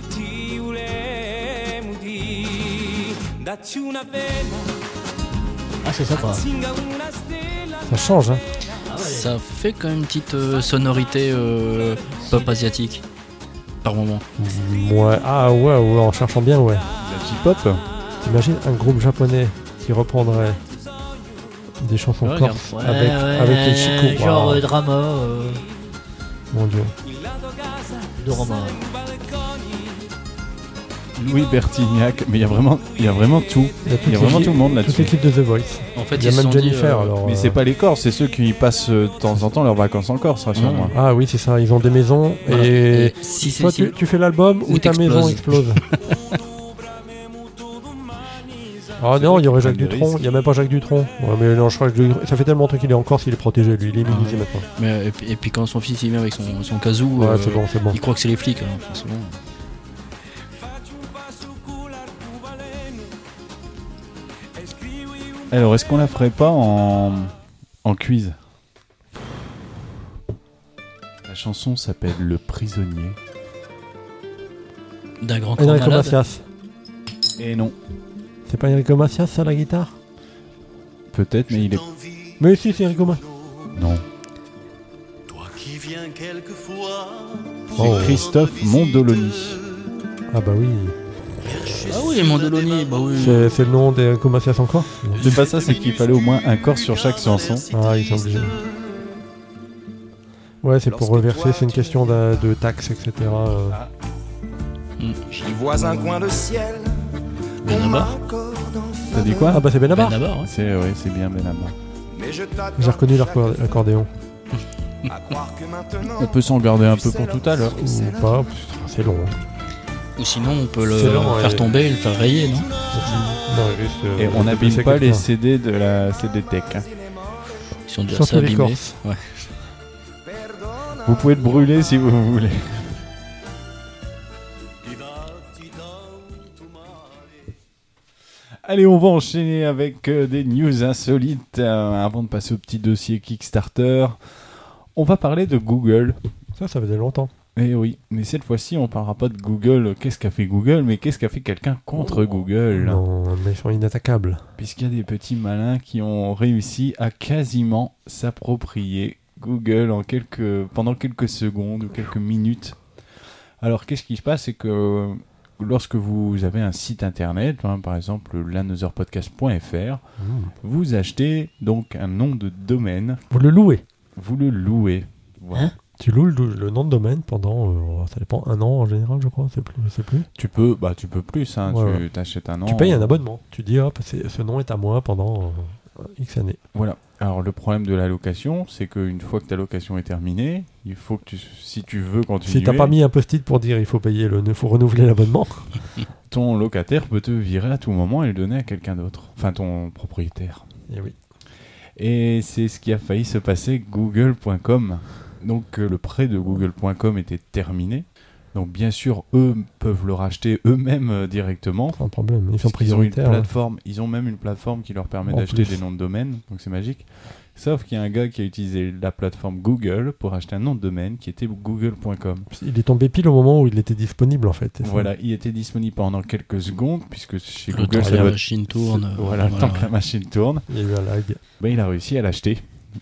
Ah, c'est sympa. Ça change, hein. Ah ouais. Ça fait quand même une petite euh, sonorité euh, pop asiatique, par moment. Ouais. Ah ouais, ouais, en cherchant bien, ouais. La J-pop. T'imagines un groupe japonais qui reprendrait des chansons Ouais, corses Ouais, avec, ouais, avec les Chico. genre Waouh, euh, drama, euh, mon dieu. drama. Louis Bertignac. Mais il y a vraiment, il y a vraiment tout. Il y a, toute Il y a vraiment l'équipe- tout le monde toute là-dessus. l'équipe de The Voice. En fait, Il y a ils se même sont dit, Jennifer, euh, alors. Mais euh, c'est pas les Corses, c'est ceux qui passent euh, de temps en temps leurs vacances en Corse, rassure-moi. Ah oui, c'est ça, ils ont des maisons Voilà. et. Et si c'est Soit si- tu, tu fais l'album ou, ou ta maison t'exploses. explose. Ah non, il y aurait Jacques prennent des Dutronc, risques. il y a même pas Jacques Dutronc. Ouais, mais non, je crois que ça fait tellement de temps qu'il est en Corse, il est protégé, lui, il est immunisé Ah, maintenant. Mais, et, puis, et puis quand son fils il vient avec son, son kazoo, Ouais, euh, c'est bon, c'est bon. il croit que c'est les flics. Alors, forcément. Alors, est-ce qu'on la ferait pas en, en quiz? La chanson s'appelle Le Prisonnier. D'un grand corps Enrico malade. Macias. Et non, C'est pas Enrico Macias, ça, la guitare? peut-être, mais il est... Mais si, c'est Enrico Macias. Non. C'est Oh. Christophe Mondoloni. Ah bah oui. Ah oui, Mandoloni, bah oui. C'est c'est le nom d'Enrico Macias encore? C'est pas ça, c'est qu'il fallait au moins un corps sur chaque chanson. Ah, ils sont obligés. Ouais, c'est pour reverser, c'est une question de, de taxes, et cetera. euh. J'y vois un coin de ciel. Benabar. T'as dit quoi? Ah bah c'est Benabar. Benabar, ouais. C'est ouais, c'est bien Benabar. Mais je t'attends J'ai reconnu l'accor- l'accordéon. à croire que maintenant On peut s'en garder un peu pour tout à l'heure. Ou pas, pff, c'est long. hein. Ou sinon, on peut le C'est long, faire ouais. tomber et le faire rayer, non? Non, il risque, euh, Et on de n'abîme blesser pas les quelqu'un. C D de la C D Tech. hein. Ils sont déjà Surtout assez les abîmés. Corses. Ouais. Vous pouvez le brûler si vous voulez. Allez, on va enchaîner avec euh, des news insolites. Euh, avant de passer au petit dossier Kickstarter, on va parler de Google. Ça, ça faisait longtemps. Eh oui, mais cette fois-ci, on parlera pas de Google. Qu'est-ce qu'a fait Google, mais qu'est-ce qu'a fait quelqu'un contre Google? Non, mais ils sont inattaquables. Puisqu'il y a des petits malins qui ont réussi à quasiment s'approprier Google en quelques, pendant quelques secondes ou quelques minutes. Alors, qu'est-ce qui se passe? C'est que lorsque vous avez un site internet, hein, par exemple l'another podcast point f r, Mmh. vous achetez donc un nom de domaine, Vous le louez. vous le louez. Voilà. Hein Tu loues le, le nom de domaine pendant, euh, ça dépend, un an en général, je crois, c'est plus, c'est plus. Tu peux, bah tu peux plus, hein, Ouais, tu ouais. t'achètes un nom. Tu payes un abonnement. Tu dis, hop, c'est- ce nom est à moi pendant euh, X années. Voilà. Alors le problème de la location, c'est qu'une fois que ta location est terminée, il faut que tu, si tu veux continuer, Si t'as pas mis un post-it pour dire il faut payer le, il faut renouveler l'abonnement. ton locataire peut te virer à tout moment et le donner à quelqu'un d'autre. Enfin ton propriétaire. Et oui. Et c'est ce qui a failli se passer avec Google point com. Donc euh, le prêt de Google point com était terminé. Donc bien sûr, eux peuvent le racheter eux-mêmes euh, directement. C'est un problème. Ils sont Parce qu'ils ont une prioritaires. hein. plateforme, ils ont même une plateforme qui leur permet En d'acheter plus. des noms de domaine, donc c'est magique. Sauf qu'il y a un gars qui a utilisé la plateforme Google pour acheter un nom de domaine qui était google point com. Il est tombé pile au moment où il était disponible en fait. c'est ça. Voilà, il était disponible pendant quelques secondes puisque chez Le Google temps ça que la doit- machine tourne. euh, Voilà, le temps que la machine tourne, Il y a eu un lag. ben, il a réussi à l'acheter.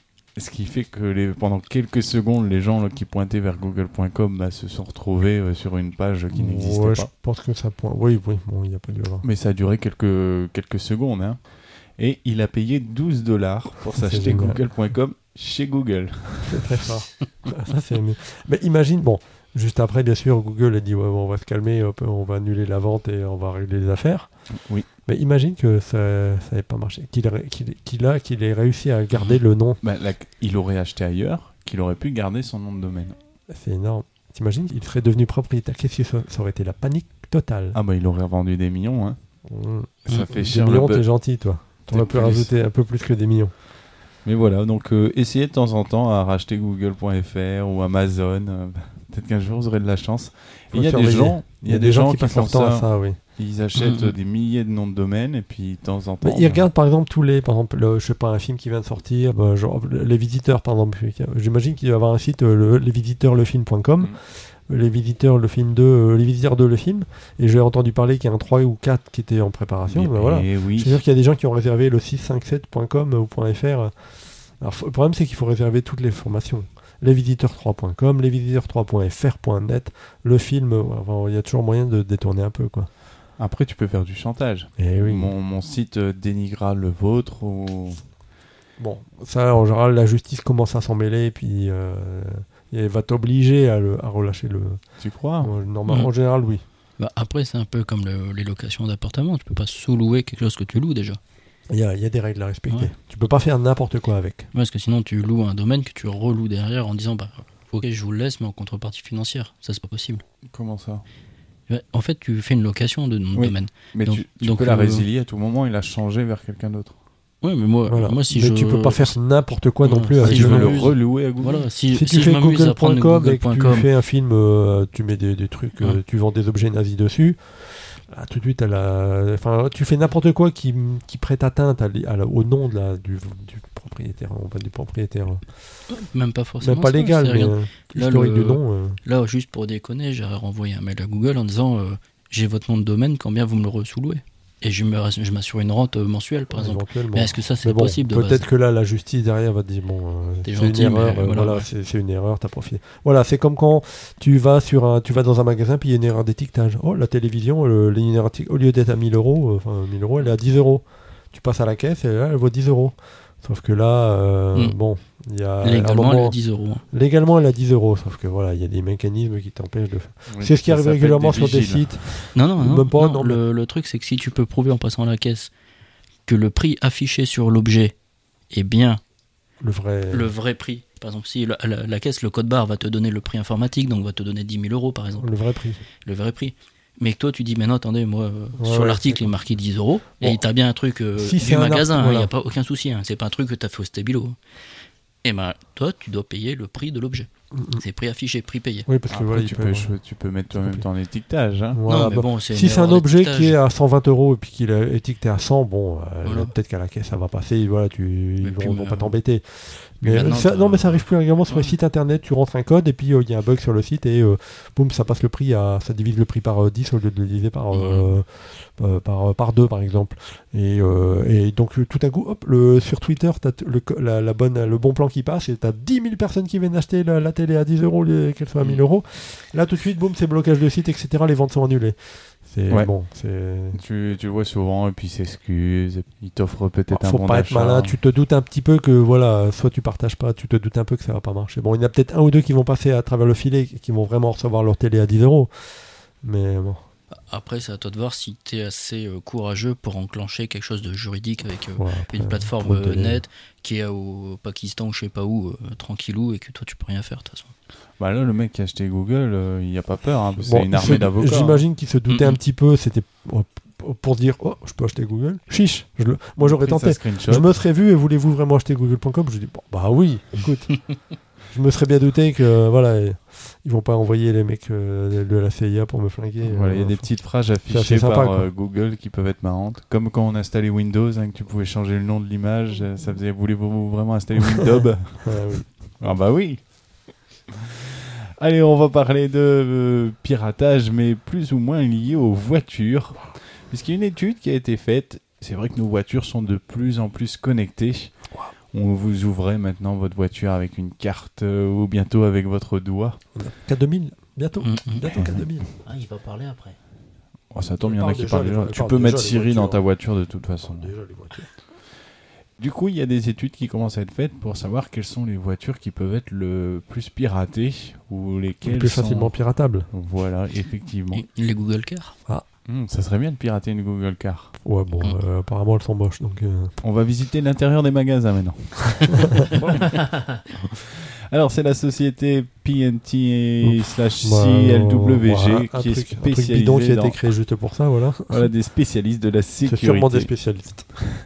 Ce qui fait que les, pendant quelques secondes, les gens là, qui pointaient vers google point com bah, se sont retrouvés euh, sur une page qui n'existait Ouais, pas. je pense que ça point. Oui, oui, bon, il n'y a pas de violence. Mais ça a duré quelques, quelques secondes. Hein. Et il a payé douze dollars pour C'est s'acheter génial. google point com chez Google. C'est très fort. Ça, c'est mieux. Mais imagine, bon, juste après, bien sûr, Google a dit ouais, bon, on va se calmer, hop, on va annuler la vente et on va régler les affaires. Oui. Mais imagine que ça n'avait pas marché, qu'il a, qu'il, qu'il a, qu'il ait réussi à garder le nom. Bah, là, il aurait acheté ailleurs, qu'il aurait pu garder son nom de domaine. C'est énorme. T'imagines, il serait devenu propriétaire. Qu'est-ce que ça, ça aurait été la panique totale. Ah bah il aurait vendu des millions. Hein. Mmh. Ça Mmh. fait Des cher le millions, buzz. t'es gentil, toi. T'aurais T'es pu plus. rajouter un peu plus que des millions. Mais voilà, donc euh, essayez de temps en temps à racheter google point f r ou Amazon. euh, Peut-être qu'un jour vous aurez de la chance. Et Faut il y a des surveiller. gens, il y a des gens qui passent font leur temps ça. à ça, oui. Ils achètent Mhm. des milliers de noms de domaine et puis de temps en temps. Mais ils regardent par exemple tous les, par exemple, le- je sais pas, un film qui vient de sortir, bah, genre Les Visiteurs par exemple. J'imagine qu'il va y avoir un site, euh, le, lesvisiteursLefilm point com, Mhm. Les Visiteurs le film deux, euh, Les Visiteurs deux le film, et j'ai entendu parler qu'il y a un trois ou quatre qui était en préparation. Mais- ben voilà. et oui. Je suis sûr qu'il y a des gens qui ont réservé le six cent cinquante-sept point com ou .fr. Alors, faut- le problème c'est qu'il faut réserver toutes les formations. lesvisiteurs trois point com, lesvisiteurs trois point f r point net, le film, euh, enfin, il y a toujours moyen de détourner un peu, quoi. Après, tu peux faire du chantage. Et oui. Mon, mon site euh, dénigrera le vôtre ou... Bon, ça, en général, la justice commence à s'en mêler et puis euh, elle va t'obliger à, le, à relâcher le. Tu crois Euh, normal- Mm. En général, oui. Bah, après, c'est un peu comme le- les locations d'appartements. Tu peux pas sous-louer quelque chose que tu loues déjà. Il y a, il y a des règles à respecter. Ouais. Tu peux pas faire n'importe quoi avec. Ouais, parce que sinon, tu loues un domaine que tu reloues derrière en disant bah, ok, je vous le laisse, mais en contrepartie financière. Ça, c'est pas possible. Comment ça Ouais, En fait, tu fais une location de nom de Oui. domaine. Mais Donc- tu, tu donc, peux la euh, résilier à tout moment et la changer vers quelqu'un d'autre. Ouais, mais moi, Voilà. moi si Mais je. tu peux pas faire n'importe quoi non Ouais. plus Si avec tu je le veux le m'amuse- relouer à Google. Voilà, si, Si tu si fais je m'amuse à prendre google point com et que google point tu com, fais un film, euh, tu mets des, des trucs, euh, Ouais. tu vends des objets nazis dessus, ah, tout de suite, à la... enfin, tu fais n'importe quoi qui, qui prête atteinte à, l- à la- au nom de la, du, du propriétaire, on va du propriétaire, même pas forcément. même pas ça, légal, c'est mais rien. euh, Là, historique le- du nom. euh, Là, juste pour déconner, j'ai renvoyé un mail à Google en disant euh, j'ai votre nom de domaine, combien vous me le resous-louez ? Et je me- je m'assure une rente euh, mensuelle, par exemple. éventuellement. Mais est-ce que ça, c'est Mais bon, possible de base ? peut-être que là, la justice derrière va te dire bon, euh, T'es c'est une gentil, erreur, mais euh, voilà, voilà, ouais. c'est, c'est une erreur, t'as profité. Voilà, c'est comme quand tu vas sur un, tu vas dans un magasin puis il y a une erreur d'étiquetage. Oh, la télévision, le, une erreur d'étiquetage, au lieu d'être à mille euros, euh, enfin mille euros, elle est à dix euros. Tu passes à la caisse et là, elle vaut dix euros. Sauf que là, euh, Mm. bon, il y a un Légalement, elle est moment- à dix euros. hein. légalement, elle est à dix euros. Sauf que voilà, il y a des mécanismes qui t'empêchent de faire. Oui, C'est ce qui ça arrive s'appelle régulièrement des sur des vigiles. sites. Non, non, non. Même pas, non, non, le, le truc, c'est que si tu peux prouver en passant à la caisse que le prix affiché sur l'objet est bien Le vrai. le vrai prix. Par exemple, si la, la- la caisse, le code barre va te donner le prix informatique, donc va te donner dix mille euros, par exemple, Le vrai prix. le vrai prix. Mais que toi, tu dis, mais non, attendez, moi, euh, Ouais, sur ouais, l'article, c'est- il est marqué dix euros, Bon. et t'as bien un truc euh, Si c'est du un art- magasin, il voilà. n'y a pas aucun souci. Hein, c'est pas un truc que t'as fait au stabilo. Et ben, toi, tu dois payer le prix de l'objet. Mm, mm. C'est prix affiché, prix payé. Oui, parce que Après, voilà, tu, il peux, peut- cho- tu peux mettre toi-même compliqué. ton étiquetage. Hein. Voilà, non, mais bah, bon, c'est si une c'est un erreur objet d'étiquetage. qui est à cent vingt euros et puis qu'il est étiqueté à cent, bon, euh, Voilà. peut-être qu'à la caisse ça va passer, voilà, tu, ils Mais vont, puis, vont pas euh, t'embêter. puis Mais maintenant, ça, t'as- non, mais ça arrive plus régulièrement sur les Ouais. sites internet, tu rentres un code et puis euh, il y a un bug sur le site et euh, boum, ça passe le prix à, ça divise le prix par euh, dix au lieu de le diviser par, euh, euh, par, par deux par exemple. Et, euh, et donc euh, tout à coup, hop, le, sur Twitter, t'as t- le, co- la, la bonne, le bon plan qui passe et t'as dix mille personnes qui viennent acheter la, la télé à dix euros, les- qu'elle soit à mille euros. Là tout de suite, boum, c'est blocage de site, et cetera. Les ventes sont annulées. C'est Ouais. bon, c'est. Tu, tu le vois souvent et puis il s'excuse. et puis Il t'offre peut-être un Faut bon pas d'achat. être malin, tu te doutes un petit peu que voilà, soit tu partages pas, tu te doutes un peu que ça va pas marcher. Bon, il y en a peut-être un ou deux qui vont passer à travers le filet, qui vont vraiment recevoir leur télé à dix euros. Mais bon, Après, c'est à toi de voir si tu es assez euh, courageux pour enclencher quelque chose de juridique avec euh, Ouais, après, une plateforme trop de euh, délais. nette qui est au Pakistan ou je sais pas où, euh, tranquillou, et que toi tu peux rien faire de toute façon. Bah là, le mec qui a acheté Google, euh, il n'y a pas peur, hein, parce que Bon, c'est une il armée se- d'avocats. hein. J'imagine qu'il se doutait Mhm. un petit peu, c'était oh, pour se dire, oh, je peux acheter Google. Chiche, je le- moi j'aurais Pris sa tenté. screenshot. Je me serais vu et voulez-vous vraiment acheter google point com? Je dis, bon, bah oui, écoute. Je me serais bien douté que, voilà, ils vont pas envoyer les mecs euh, de la C I A pour me flinguer. Voilà, il y a euh, des petites phrases assez affichées sympa, par quoi. euh, Google qui peuvent être marrantes. Comme quand on installait Windows, hein, que tu pouvais changer le nom de l'image, euh, ça faisait voulez-vous vraiment installer Windows? ouais, oui. Ah bah oui. Allez, on va parler de euh, piratage, mais plus ou moins lié aux voitures. Puisqu'il y a une étude qui a été faite, c'est vrai que nos voitures sont de plus en plus connectées. On vous ouvrez maintenant votre voiture avec une carte euh, ou bientôt avec votre doigt. K deux mille, bientôt. Mm, mm. Bientôt K deux mille. Ah, il va parler après. Oh, ça tombe, Il il y en a parle qui déjà, parlent les déjà. voitures, Tu il peux parle mettre déjà, les Siri dans voitures. ta voiture de toute façon. Déjà les voitures. Du coup, il y a des études qui commencent à être faites pour savoir quelles sont les voitures qui peuvent être le plus piratées ou lesquelles Le plus sont... facilement piratable. Voilà, effectivement. Et les Google Car. Hmm, ça serait bien de pirater une Google Car. Ouais, bon, Mm. euh, apparemment elles sont moches, donc. euh, On va visiter l'intérieur des magasins maintenant. Alors, c'est la société P N T slash C L W G voilà, un qui est truc, un truc bidon qui spécialisée a dans... été créé juste pour ça, voilà. Voilà, des spécialistes de la C'est sûrement des sécurité. spécialistes.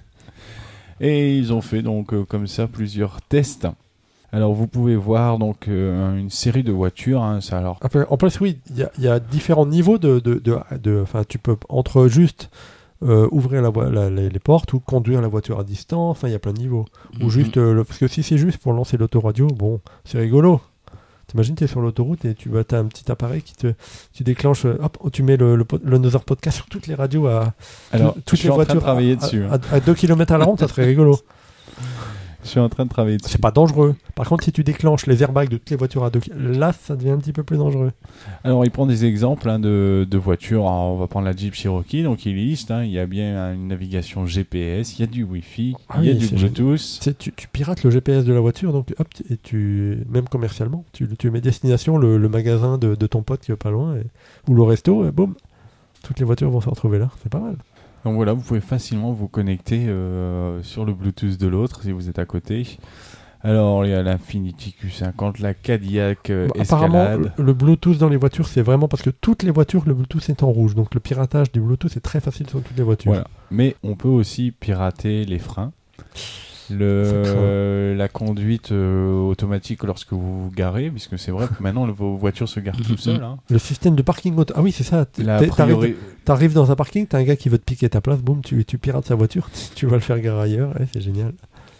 Et ils ont fait donc euh, comme ça plusieurs tests. Alors, vous pouvez voir donc euh, une série de voitures. Hein, ça, alors, Après, en plus, oui, il y, a- il y a différents niveaux de. de, de, de- enfin, tu peux entre juste euh, ouvrir la, voi- la- les, les portes ou conduire la voiture à distance. Enfin, il y a plein de niveaux. Ou Mhm. juste. euh, le- parce que si c'est juste pour lancer l'autoradio, bon, c'est rigolo. T'imagines, t'es sur l'autoroute et tu vas, t'as un petit appareil qui te. Tu déclenches. euh, Hop, tu mets le, le, po- le Another Podcast sur toutes les radios à. alors toutes je suis les en train de voitures travailler à, dessus. à, hein. à deux kilomètres à la ronde, ça serait rigolo. Je suis en train de travailler dessus. C'est pas dangereux. Par contre, si tu déclenches les airbags de toutes les voitures à deux kilomètres, là, ça devient un petit peu plus dangereux. Alors, il prend des exemples hein, de, de voitures. Alors, on va prendre la Jeep Cherokee. Donc, il liste. Hein, il y a bien une navigation G P S, il y a du Wi-Fi, Ah il y a oui, du c'est Bluetooth. Tu sais, tu, tu pirates le G P S de la voiture, donc hop, et tu, même commercialement, tu, tu mets destination le, le magasin de, de ton pote qui est pas loin, et- ou le resto, et boum, toutes les voitures vont se retrouver là. C'est pas mal. Donc, voilà, vous pouvez facilement vous connecter euh, sur le Bluetooth de l'autre si vous êtes à côté. Alors, il y a l'Infiniti Q cinquante, la Cadillac euh, Bah, apparemment, Escalade. le, le Bluetooth dans les voitures, c'est vraiment parce que toutes les voitures, le Bluetooth est en rouge. Donc le piratage du Bluetooth est très facile sur toutes les voitures. Voilà. Mais on peut aussi pirater les freins. Ça Le, craint. euh, la conduite euh, automatique lorsque vous vous garez, puisque c'est vrai que maintenant le- vos voitures se garent tout seules. Hein. Le système de parking auto. Ah oui, c'est ça. T- La t'es- T'arrives priori- t'arrives dans un parking, t'as un gars qui veut te piquer ta place, boum, tu, tu pirates sa voiture, tu vas le faire garer ailleurs. Ouais, c'est génial.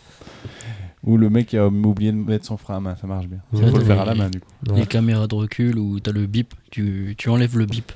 Ou le mec a oublié de mettre son frein à main, ça marche bien. Il Ouais, faut le ouais, faire à ouais. la main du coup. Ouais. Les caméras de recul où t'as le bip, tu, tu enlèves le bip.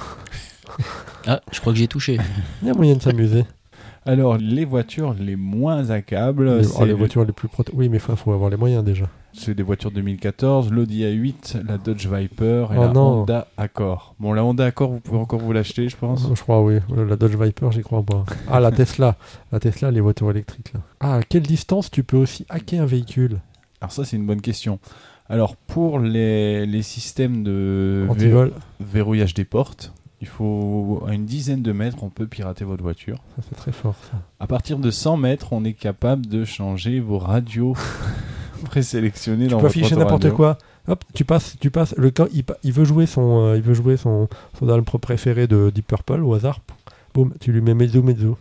Ah, je crois que j'ai touché. Il y a moyen de s'amuser. Alors, les voitures les moins accables, Les, c'est oh, les le- voitures les plus prote... Oui, mais il faut avoir les moyens déjà. c'est des voitures deux mille quatorze, l'Audi A huit, la Dodge Viper et Oh la non. Honda Accord. Bon, la Honda Accord, vous pouvez encore vous l'acheter, je pense. Je crois, oui. Euh, La Dodge Viper, j'y crois pas. Ah, la Tesla. La Tesla, les voitures électriques. Là. Ah, à quelle distance tu peux aussi hacker un véhicule? Alors ça, c'est une bonne question. Alors, pour les, les systèmes de vé- Antivol. verrouillage des portes, il faut à une dizaine de mètres, on peut pirater votre voiture. Ça, c'est très fort, ça. À partir de cent mètres, on est capable de changer vos radios présélectionnées dans Tu peux votre afficher n'importe autoradio. quoi. Hop, tu passes, tu passes. Le camp, il, pa- il veut jouer son, euh, il veut jouer son, son album préféré de Deep Purple au hasard. Boum, tu lui mets mezzo mezzo.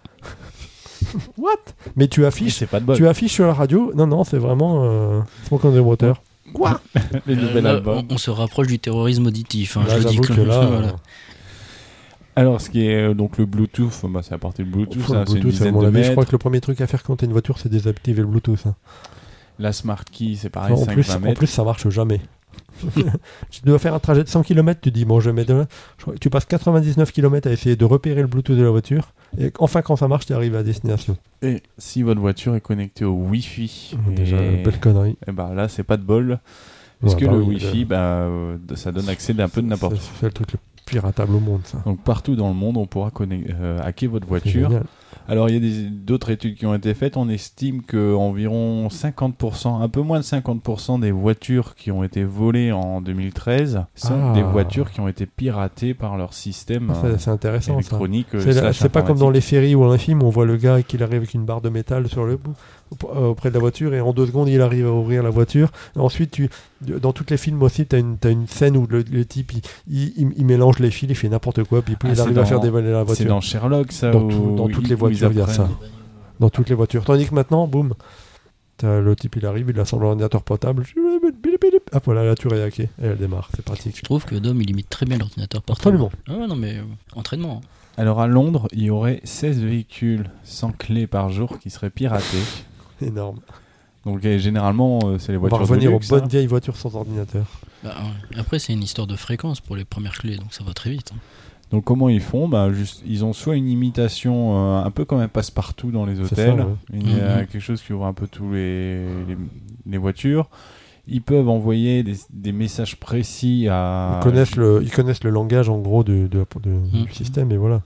What? Mais tu Mais affiches, c'est pas de bol. tu affiches sur la radio. Non, non, c'est vraiment euh, Smoke on the Water. Quoi? Le Euh, nouvel là, album. on, on se rapproche du terrorisme auditif. Hein, Là, je le dis j'avoue que que là, voilà. euh, Alors, ce qui est euh, donc le Bluetooth, bah, c'est à partir du Bluetooth, Pff, hein, le c'est une Bluetooth, à dizaine mon de avis, je mètres. crois que le premier truc à faire quand t'as une voiture, c'est désactiver le Bluetooth. hein. La Smart Key, c'est pareil, en, cinq plus, vingt en mètres. plus, ça marche jamais. Tu dois faire un trajet de cent kilomètres, tu dis, bon, je mets de... je crois que tu passes quatre-vingt-dix-neuf kilomètres à essayer de repérer le Bluetooth de la voiture, et enfin, quand ça marche, tu arrives à destination. Et si votre voiture est connectée au Wi-Fi, Déjà, et, belle connerie. et bah, là, c'est pas de bol. Parce Ouais, que bah le oui, Wi-Fi, le- bah, euh, ça donne accès d'un peu de n'importe où. C'est c'est le truc le plus piratable au monde, ça. Donc partout dans le monde, on pourra connect- euh, hacker votre C'est voiture. génial. Alors, il y a des, d'autres études qui ont été faites. On estime qu'environ cinquante pour cent, un peu moins de cinquante pour cent des voitures qui ont été volées en deux mille treize sont Ah. des voitures qui ont été piratées par leur système Ah, c'est, euh, c'est intéressant ça. électronique. euh, C'est, la- slash c'est pas comme dans informatique. les séries ou dans les films où on voit le gars qui arrive avec une barre de métal sur le bout euh, auprès de la voiture et en deux secondes il arrive à ouvrir la voiture. Et ensuite, tu, dans tous les films aussi, tu as une, t'as une scène où le, le type il, il, il- il mélange les fils, il fait n'importe quoi, puis, puis Ah, il c'est arrive à dans- faire dévaler la C'est voiture. dans Sherlock, ça. Dans où tout- dans toutes ils- les où voitures, il y a apprennent. ça. Dans toutes les voitures. Tandis que maintenant, boum, t'as le type il arrive, il assemble l'ordinateur portable. Hop, voilà, la voiture est hackée et elle démarre. C'est pratique. Je trouve que Dom il imite très bien l'ordinateur portable. Absolument. Ah ouais, non mais euh, entraînement. hein. Alors, à Londres, il y aurait seize véhicules sans clé par jour qui seraient piratés. Énorme. Donc, euh, généralement, euh, c'est les On va voitures revenir de aux luxe. bonnes hein. vieilles voitures sans ordinateur. Bah, ouais. Après c'est une histoire de fréquence pour les premières clés, donc ça va très vite. hein. Donc comment ils font bah, juste, Ils ont soit une imitation euh, un peu comme un passe-partout dans les C'est hôtels, ça, ouais. il y a Mhm. quelque chose qui ouvre un peu tous les, les, les voitures. Ils peuvent envoyer des, des messages précis à... Ils, connaissent le, ils connaissent le langage en gros de, de- de- Mhm. du système et voilà.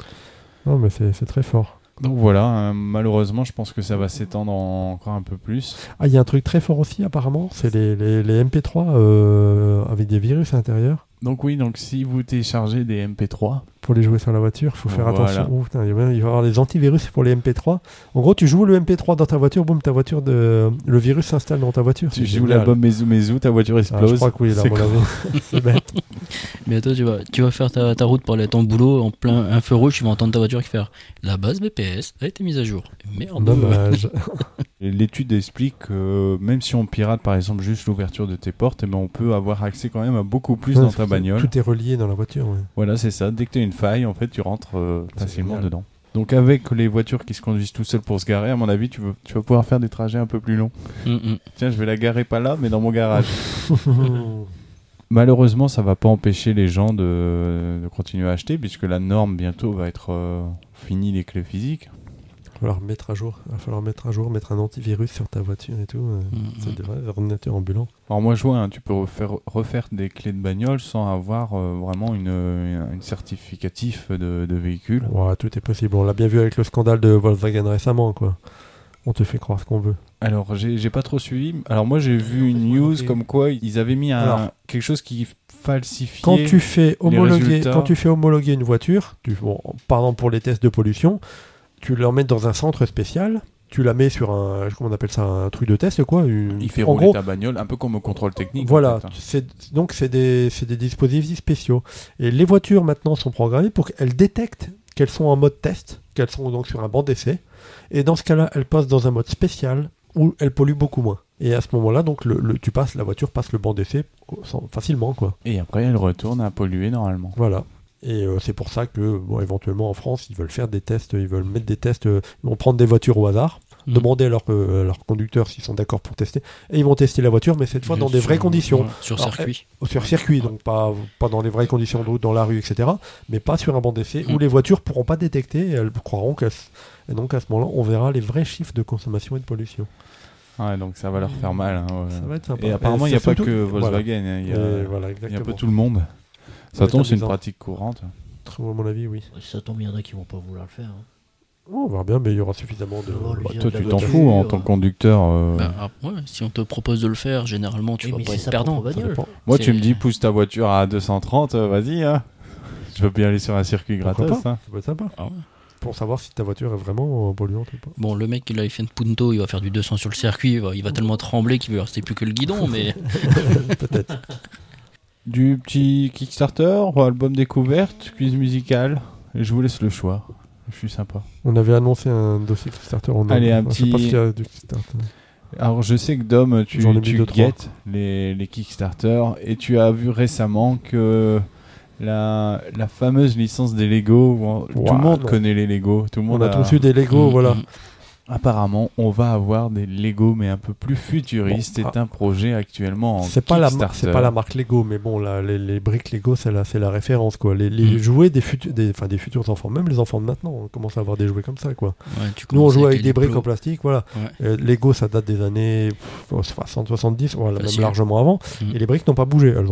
Non mais c'est, c'est très fort. Donc voilà, hein, malheureusement je pense que ça va s'étendre en- encore un peu plus. Ah, il y a un truc très fort aussi apparemment, c'est les, les, les M P trois euh, avec des virus à l'intérieur. Donc oui, donc si vous téléchargez des M P trois, Pour les jouer sur la voiture, il faut faire Voilà. attention. Oh, putain, il va il va y avoir des antivirus pour les M P trois. En gros, tu joues le M P trois dans ta voiture, boum, ta voiture de... le virus s'installe dans ta voiture. tu C'est joues génial. l'album Mezou Mezou, ta voiture Ah, explose. je crois que oui, là, à C'est mon con. avis. C'est bête. Mais toi tu vas, tu vas faire ta, ta route pour aller à ton boulot en plein un feu rouge, tu vas entendre ta voiture qui fait la base B P S a été mise à jour. Merde. Dommage. L'étude explique que même si on pirate par exemple juste l'ouverture de tes portes, eh ben, on peut avoir accès quand même à beaucoup plus Ouais, dans c'est- ta bagnole. Tout est relié dans la voiture. Ouais. Voilà, c'est ça. Dès que tu as une faille, en fait, tu rentres euh, C'est facilement génial. dedans. Donc avec les voitures qui se conduisent tout seules pour se garer, à mon avis, tu, veux, tu vas pouvoir faire des trajets un peu plus longs. Mm, mm. Tiens, je vais la garer pas là, mais dans mon garage. Malheureusement, ça va pas empêcher les gens de, de continuer à acheter, puisque la norme bientôt va être euh, finie, les clés physiques. Il va falloir mettre à jour, il va falloir mettre à jour, mettre un antivirus sur ta voiture et tout. euh, Mm, Ça mm. devrait être ordinateur ambulant. Alors moi je vois, hein, tu peux refaire, refaire des clés de bagnole sans avoir euh, vraiment une, une certificatif de, de véhicule. Ouais, tout est possible. On l'a bien vu avec le scandale de Volkswagen récemment, quoi. On te fait croire ce qu'on veut. Alors j'ai j'ai pas trop suivi. Alors moi j'ai vu une news comme quoi ils avaient mis un, Alors, quelque chose qui falsifiait. Quand tu fais homologuer, résultats. quand tu fais homologuer une voiture, tu, bon, par exemple pour les tests de pollution, tu l'emmènes dans un centre spécial, tu la mets sur un, comment on appelle ça, un truc de test, quoi. Une, Il fait en rouler gros, ta bagnole un peu comme au contrôle technique. voilà, en fait, hein. c'est, donc c'est des, c'est des dispositifs spéciaux. Et les voitures maintenant sont programmées pour qu'elles détectent qu'elles sont en mode test, qu'elles sont donc sur un banc d'essai. Et dans ce cas-là, elles passent dans un mode spécial où elles polluent beaucoup moins. Et à ce moment-là, donc le, le- tu passes, la voiture passe le banc d'essai sans- facilement, quoi. Et après elle retourne à polluer normalement. Voilà. Et euh, c'est pour ça que, bon, éventuellement en France, ils veulent faire des tests, ils veulent mettre des tests, euh, ils vont prendre des voitures au hasard, Mm. demander à leurs euh, à leurs conducteurs s'ils sont d'accord pour tester, et ils vont tester la voiture, mais cette fois dans des Sur- vraies conditions. ouais, Sur Alors, circuit. Sur circuit, donc pas, pas dans les vraies conditions de route, dans la rue, et cetera, mais pas sur un banc d'essai Mm. où les voitures pourront pas détecter et elles croiront qu'elles. Et donc à ce moment-là, on verra les vrais chiffres de consommation et de pollution. Ouais, donc ça va leur faire mal. hein, ouais. Ça va être sympa. Et apparemment il Et n'y a c'est pas surtout- que voilà. Volkswagen, hein, il y, a, Et voilà, il y a un exactement. peu tout le monde. Ça Ouais, tombe, c'est une amusant. pratique courante. Très, à mon avis, oui. Ouais, si ça tombe, il y en a qui vont pas vouloir le faire. hein. Oh, on verra bien, mais il y aura suffisamment de. Oh, le Bah, vieux toi de la tu t'en voiture, fous en euh, tant que conducteur. euh, Bah, ah, ouais, si on te propose de le faire, généralement tu Oui, vas mais pas c'est être sa perdant. propre Ça bagnole. dépend. Moi, C'est- tu me dis, pousse ta voiture à deux cent trente, euh, vas-y, hein. Je veux bien aller sur un circuit Pourquoi gratos. pas hein. Ça peut être sympa. Ah ouais. Pour savoir si ta voiture est vraiment euh, polluante ou pas. Bon, le mec, il a fait une Punto, il va faire du deux cents sur le circuit, il va, il va tellement trembler qu'il va rester plus que le guidon, mais Peut-être. Du petit Kickstarter, album découverte, quiz musical. Et je vous laisse le choix. Je suis sympa. On avait annoncé un dossier Kickstarter. On a- Allez, un je sais pas petit- ce qu'il y a du Kickstarter. Alors, je sais que Dom, tu, J'en ai mis tu deux, trois. guettes les, les Kickstarter et tu as vu récemment que la, la fameuse licence des Lego, bon, tout Ouah, le monde non. connaît les Lego. Tout le On monde a tous eu des Lego, Mm, voilà. mm. Apparemment, on va avoir des Lego, mais un peu plus futuristes. Bon, c'est un projet actuellement en C'est pas, la, mar- Kickstarter. c'est pas la marque Lego, mais bon, la- les, les briques Lego, c'est la, c'est la référence, quoi. Les, les Mm. jouets des, futu- des, enfin, des futurs enfants, même les enfants de maintenant, on commence à avoir des jouets comme ça, quoi. Ouais, tu Nous, on commences joue avec les des briques plots. en plastique, voilà. Ouais. Euh, Lego, ça date des années pff, soixante soixante-dix, voilà, même Facile. largement avant. Mm. Et les briques n'ont pas bougé. Elles ont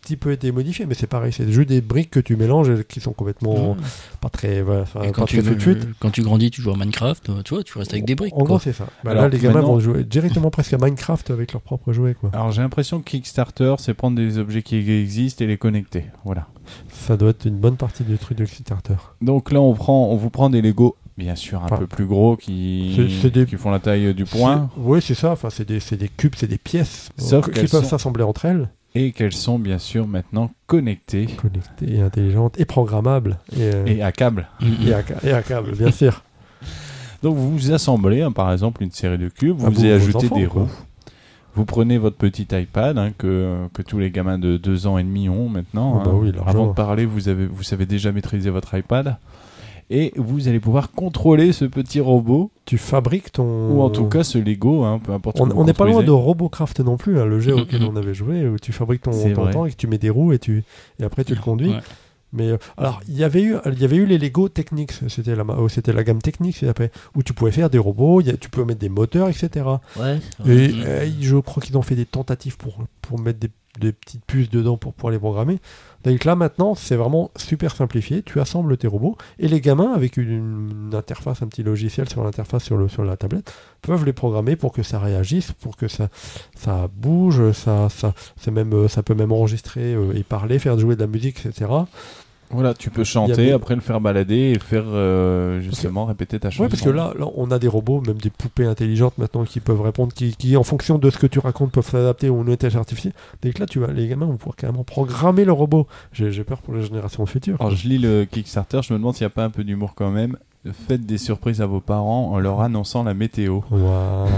petit peu été modifié, mais c'est pareil, c'est juste des briques que tu mélanges et qui sont complètement Ouais. pas très, voilà, enfin, Et pas quand tu, très tout de suite. quand tu grandis, tu joues à Minecraft, euh, tu vois, tu restes avec des briques. En gros, quoi. c'est ça. Bah, Alors, là, les gamins maintenant- vont jouer directement presque à Minecraft avec leurs propres jouets, quoi. Alors j'ai l'impression que Kickstarter, c'est prendre des objets qui existent et les connecter. Voilà. Ça doit être une bonne partie du truc de Kickstarter. Donc là, on, prend, on vous prend des Lego, bien sûr, un Enfin, peu plus gros qui, c'est- c'est des- qui font la taille du poing. Oui, c'est ça. Enfin, c'est des, c'est des cubes, c'est des pièces Sauf euh, qui qu'elles peuvent sont- s'assembler entre elles, Et qu'elles sont bien sûr maintenant connectées connectées et intelligentes et programmables et, euh, et à câble. Mhm. et à, ca- et à câble, bien sûr. Donc vous vous assemblez hein, par exemple une série de cubes, Ah, vous vous, y vos ajoutez enfants, des quoi. roues. Vous prenez votre petit iPad hein, que, que tous les gamins de deux ans et demi ont maintenant. Ah bah hein. oui, largement. Avant de parler, vous, avez, vous savez déjà maîtriser votre iPad. Et vous allez pouvoir contrôler ce petit robot, Tu fabriques ton. ou en tout cas ce Lego, hein, peu importe ce On que vous on n'est pas loin construisez. de Robocraft non plus, hein, le jeu Mhm. auquel on avait joué, où tu fabriques ton, C'est ton vrai. tank et que tu mets des roues et, tu, et après tu le conduis. Ouais. Mais euh, alors, il y avait eu, il y avait eu les Lego Technics, c'était la, ma- euh, c'était la gamme Technics, après, où tu pouvais faire des robots, il y a- tu pouvais mettre des moteurs, et cetera. Ouais, c'est vrai. Et Mhm. euh, je crois qu'ils ont fait des tentatives pour, pour mettre des, des petites puces dedans pour pouvoir les programmer. Donc là, maintenant, c'est vraiment super simplifié. Tu assembles tes robots et les gamins, avec une, une interface, un petit logiciel sur l'interface sur, le, sur la tablette, peuvent les programmer pour que ça réagisse, pour que ça, ça bouge, ça, ça, c'est même, euh, ça peut même enregistrer euh, et parler, faire jouer de la musique, et cetera. Voilà, tu peux Il y chanter, avait- après le faire balader et faire euh, justement répéter ta chanson. Oui, parce que là, là, on a des robots, même des poupées intelligentes maintenant qui peuvent répondre, qui, qui en fonction de ce que tu racontes, peuvent s'adapter au intelligence artificielle. Donc là, tu vas, les gamins vont pouvoir carrément programmer le robot. J'ai j'ai peur pour les générations futures. Alors je lis le Kickstarter, je me demande s'il n'y a pas un peu d'humour quand même. Faites des surprises à vos parents en leur annonçant la météo. Waouh.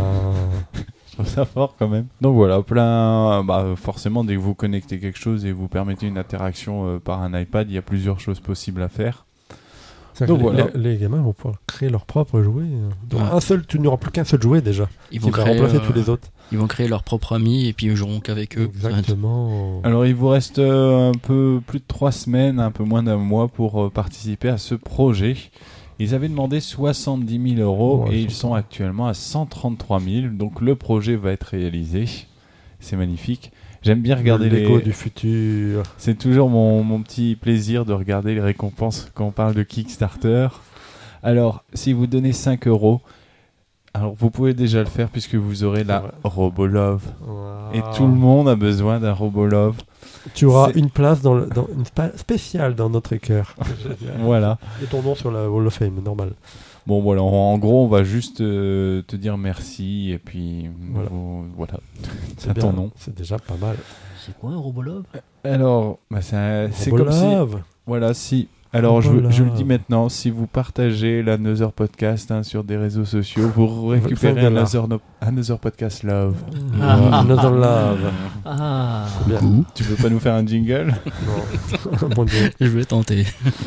Je trouve ça fort quand même. Donc voilà, plein. Bah, forcément, dès que vous connectez quelque chose et vous permettez une interaction euh, par un iPad, il y a plusieurs choses possibles à faire. C'est-à-dire Donc que les, voilà. les- les gamins vont pouvoir créer leur propre jouet. Donc, Ouais. un seul, tu n'auras plus qu'un seul jouet déjà, Ils qui vont, va créer, remplacer euh, tous les autres. ils vont créer leur propre ami et puis ils joueront qu'avec eux. Ça va être- Exactement. Alors il vous reste euh, un peu plus de trois semaines, un peu moins d'un mois pour euh, participer à ce projet. Ils avaient demandé soixante-dix mille euros Ouais, et ils ils sont sont actuellement à cent trente-trois mille. Donc le projet va être réalisé. C'est magnifique. J'aime bien regarder le Lego les... du futur. C'est toujours mon, mon petit plaisir de regarder les récompenses quand on parle de Kickstarter. Alors, si vous donnez cinq euros, alors vous pouvez déjà le faire puisque vous aurez C'est la vrai. Robolove. Et Waouh. tout le monde a besoin d'un Robolove. Tu auras C'est- une place dans, le, dans une spa- spéciale dans notre cœur. Voilà. Et ton nom sur la Wall of Fame, normal. Bon, voilà. En, en gros, on va juste euh, te dire merci et puis Voilà. vous- voilà. C'est à ton bien, nom. C'est déjà pas mal. C'est quoi un Robolove? Alors, bah, ça- c'est comme si. Robolove. Voilà, si. Alors, je, Robolove. je le dis maintenant, si vous partagez l'Another Podcast hein, sur des réseaux sociaux, vous récupérez cinq dollars. Another, no- Another Podcast Love. Ah, Another Love. Ah, Bien. Tu veux pas nous faire un jingle? Non. Mon Dieu. Je vais tenter.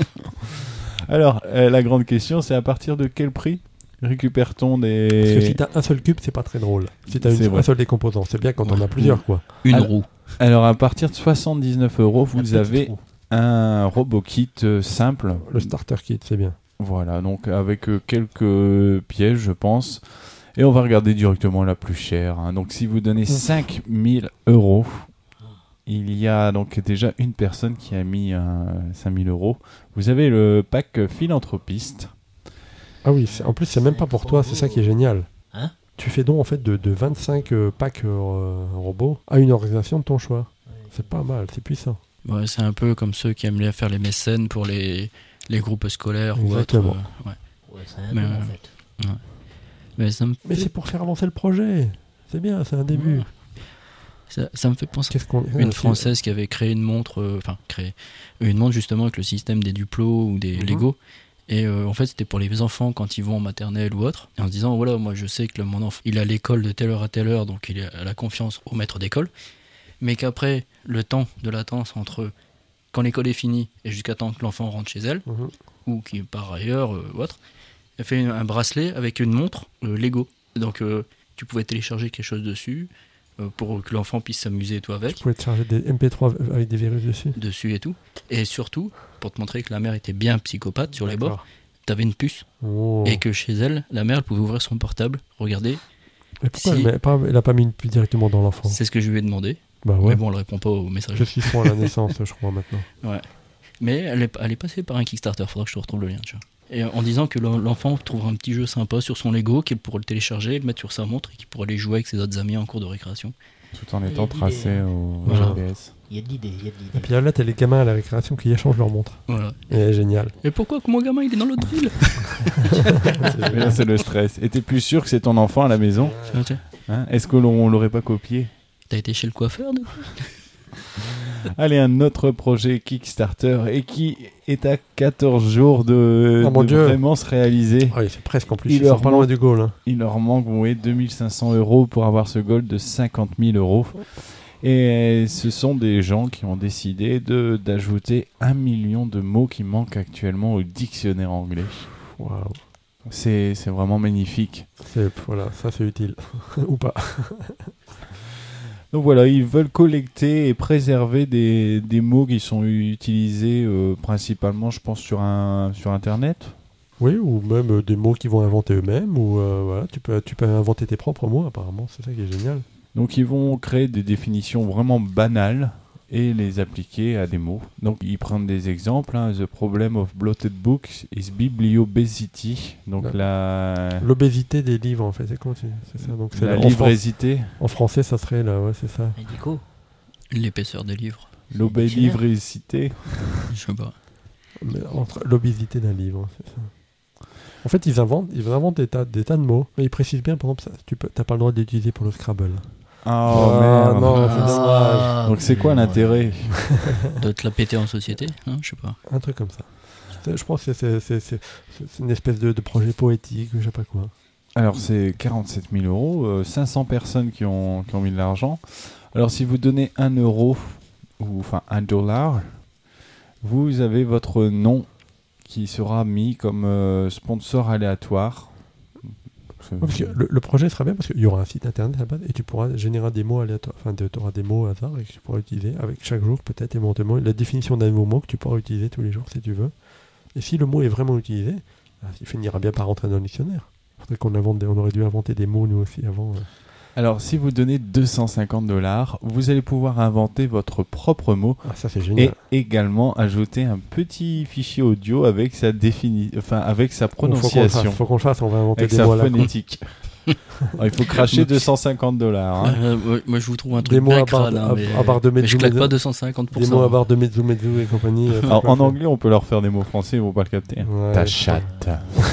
Alors, euh, la grande question, c'est à partir de quel prix récupère-t-on Parce que si des... t'as un seul cube, c'est pas très drôle. Si t'as C'est une- vrai. un seul des composants, c'est bien quand on a Ouais. plusieurs, quoi. Une Alors- roue. Alors, à partir de soixante-dix-neuf euros, Un vous petit avez trou. un robot kit euh, simple. Le starter kit, c'est bien. Voilà, donc avec euh, quelques pièges, je pense. Et on va regarder directement la plus chère. hein. Donc, si vous donnez cinq mille euros, il y a donc déjà une personne qui a mis euh, cinq mille euros. Vous avez le pack philanthropiste. Ah oui, c'est- en plus, c'est même pas pour toi, c'est ça qui est génial. Hein Tu fais don en fait de, de vingt-cinq euh, packs euh, robots à une organisation de ton choix. C'est pas mal, c'est puissant. Ouais, c'est un peu comme ceux qui aiment bien faire les mécènes pour les, les groupes scolaires ou autres. Exactement. euh, ouais. ouais, c'est un Mais, peu euh, en fait. Mais ça me Mais fait, c'est pour faire avancer le projet. C'est bien, c'est un début. Ouais. ça, ça me fait penser Qu'est-ce qu'on une euh, française qui avait créé une montre, euh, enfin créé une montre justement avec le système des Duplo ou des Mhm. Lego. Et euh, en fait, c'était pour les enfants quand ils vont en maternelle ou autre. Et en se disant, voilà, moi je sais que le- mon enfant, il est à l'école de telle heure à telle heure, donc il a la confiance au maître d'école. Mais qu'après, le temps de latence entre quand l'école est finie et jusqu'à temps que l'enfant rentre chez elle, Mhm. ou qui part ailleurs euh, ou autre, elle fait un bracelet avec une montre euh, Lego. Donc euh, tu pouvais télécharger quelque chose dessus euh, pour que l'enfant puisse s'amuser toi avec. Tu pouvais te charger des M P trois avec des virus dessus. Dessus et tout. Et surtout, pour te montrer que la mère était bien psychopathe sur les bords, D'accord. t'avais une puce. Oh. Et que chez elle, la mère elle pouvait ouvrir son portable, regarder. Mais pourquoi si- elle, met pas, elle a pas mis une puce directement dans l'enfant? C'est ce que je lui ai demandé. Bah ouais. Mais bon, elle répond pas aux messages. Qu'est-ce qu'ils font à la naissance, je crois, maintenant. Mais elle est, elle est passée par un Kickstarter, faudra que je te retrouve le lien, tu vois. Et en disant que l'enfant trouvera un petit jeu sympa sur son Lego, qu'il pourra le télécharger, le mettre sur sa montre et qu'il pourra aller jouer avec ses autres amis en cours de récréation. Tout en Il y a étant de tracé l'idée, au Voilà. G P S. Il y a de l'idée, il y a de Et l'idée. puis là, t'as les gamins à la récréation qui échangent leur montre. Voilà. Et génial. Et pourquoi que mon gamin il est dans l'autre ville? Mais là, c'est le stress. Et t'es plus sûr que c'est ton enfant à la maison, hein? Est-ce que l'on l'aurait pas copié? T'as été chez le coiffeur du coup? Allez, un autre projet Kickstarter et qui est à quatorze jours de, Oh mon de Dieu. vraiment se réaliser. Ah oui, c'est presque en plus. Il Ils leur sont pas loin manque- du goal. Hein. Il leur manque, vous voyez, deux mille cinq cents euros pour avoir ce goal de cinquante mille euros. Et ce sont des gens qui ont décidé de, d'ajouter un million de mots qui manquent actuellement au dictionnaire anglais. Waouh. C'est, c'est vraiment magnifique. C'est, voilà, ça c'est utile. Ou pas. Donc voilà, ils veulent collecter et préserver des, des mots qui sont utilisés euh, principalement, je pense, sur, un, sur Internet. Oui, ou même euh, des mots qu'ils vont inventer eux-mêmes. Ou euh, voilà, tu peux, tu peux inventer tes propres mots, apparemment. C'est ça qui est génial. Donc ils vont créer des définitions vraiment banales et les appliquer à des mots. Donc ils prennent des exemples. Hein. The problem of bloated books is bibliobesity. Donc Ouais. la, L'obésité des livres, en fait. C'est comment tu... C'est ça. Donc c'est la en, Fran- livrésité. en français, ça serait là, ouais, c'est ça. Indico. L'épaisseur des livres. L'obélivrésité. Je sais pas. Mais entre l'obésité d'un livre, c'est ça. En fait, ils inventent, ils inventent des tas, des tas de mots. Mais ils précisent bien, par exemple, ça, tu peux, t'as pas le droit de l'utiliser pour le Scrabble. Oh Ah, merde. non, c'est Ah. dommage. Donc c'est quoi l'intérêt? De te la péter en société, hein, je sais pas. Un truc comme ça. C'est- Je pense que c'est, c'est, c'est, c'est- c'est une espèce de, de projet poétique, je sais pas quoi. Alors c'est quarante-sept mille euros, euh, cinq cents personnes qui ont, qui ont mis de l'argent. Alors si vous donnez un euro, ou enfin un dollar, vous avez votre nom qui sera mis comme euh, sponsor aléatoire. C'est- Ouais, parce que le, le projet sera bien parce qu'il y aura un site internet là-bas et tu pourras générer des mots aléatoires. Enfin, tu auras des mots au hasard et que tu pourras utiliser avec chaque jour, peut-être éventuellement, la définition d'un nouveau mot que tu pourras utiliser tous les jours si tu veux. Et si le mot est vraiment utilisé, bah, il finira bien par rentrer dans le dictionnaire. Faudrait qu'on invente des- on aurait dû inventer des mots nous aussi avant. euh. Alors si vous donnez deux cent cinquante dollars, vous allez pouvoir inventer votre propre mot Ah, ça c'est et génial. également ajouter un petit fichier audio avec sa défini... enfin avec sa Faut qu'on le prononciation, fasse, faut qu'on le fasse, on va inventer avec des sa mots à la con. phonétique. Alors, il faut cracher deux cent cinquante dollars. Hein. Euh, ouais, moi je vous trouve un Des truc mots bien à barre, crade, hein, à, mais, à barre de mais je Mezzo claque Mezzo- pas deux cent cinquante pour des ça. mots à barre de Mezzo Mezzo et compagnie. euh, Alors, faut en faire. anglais, on peut leur faire des mots français, ils vont pas le capter. Ouais, Ta je- chatte.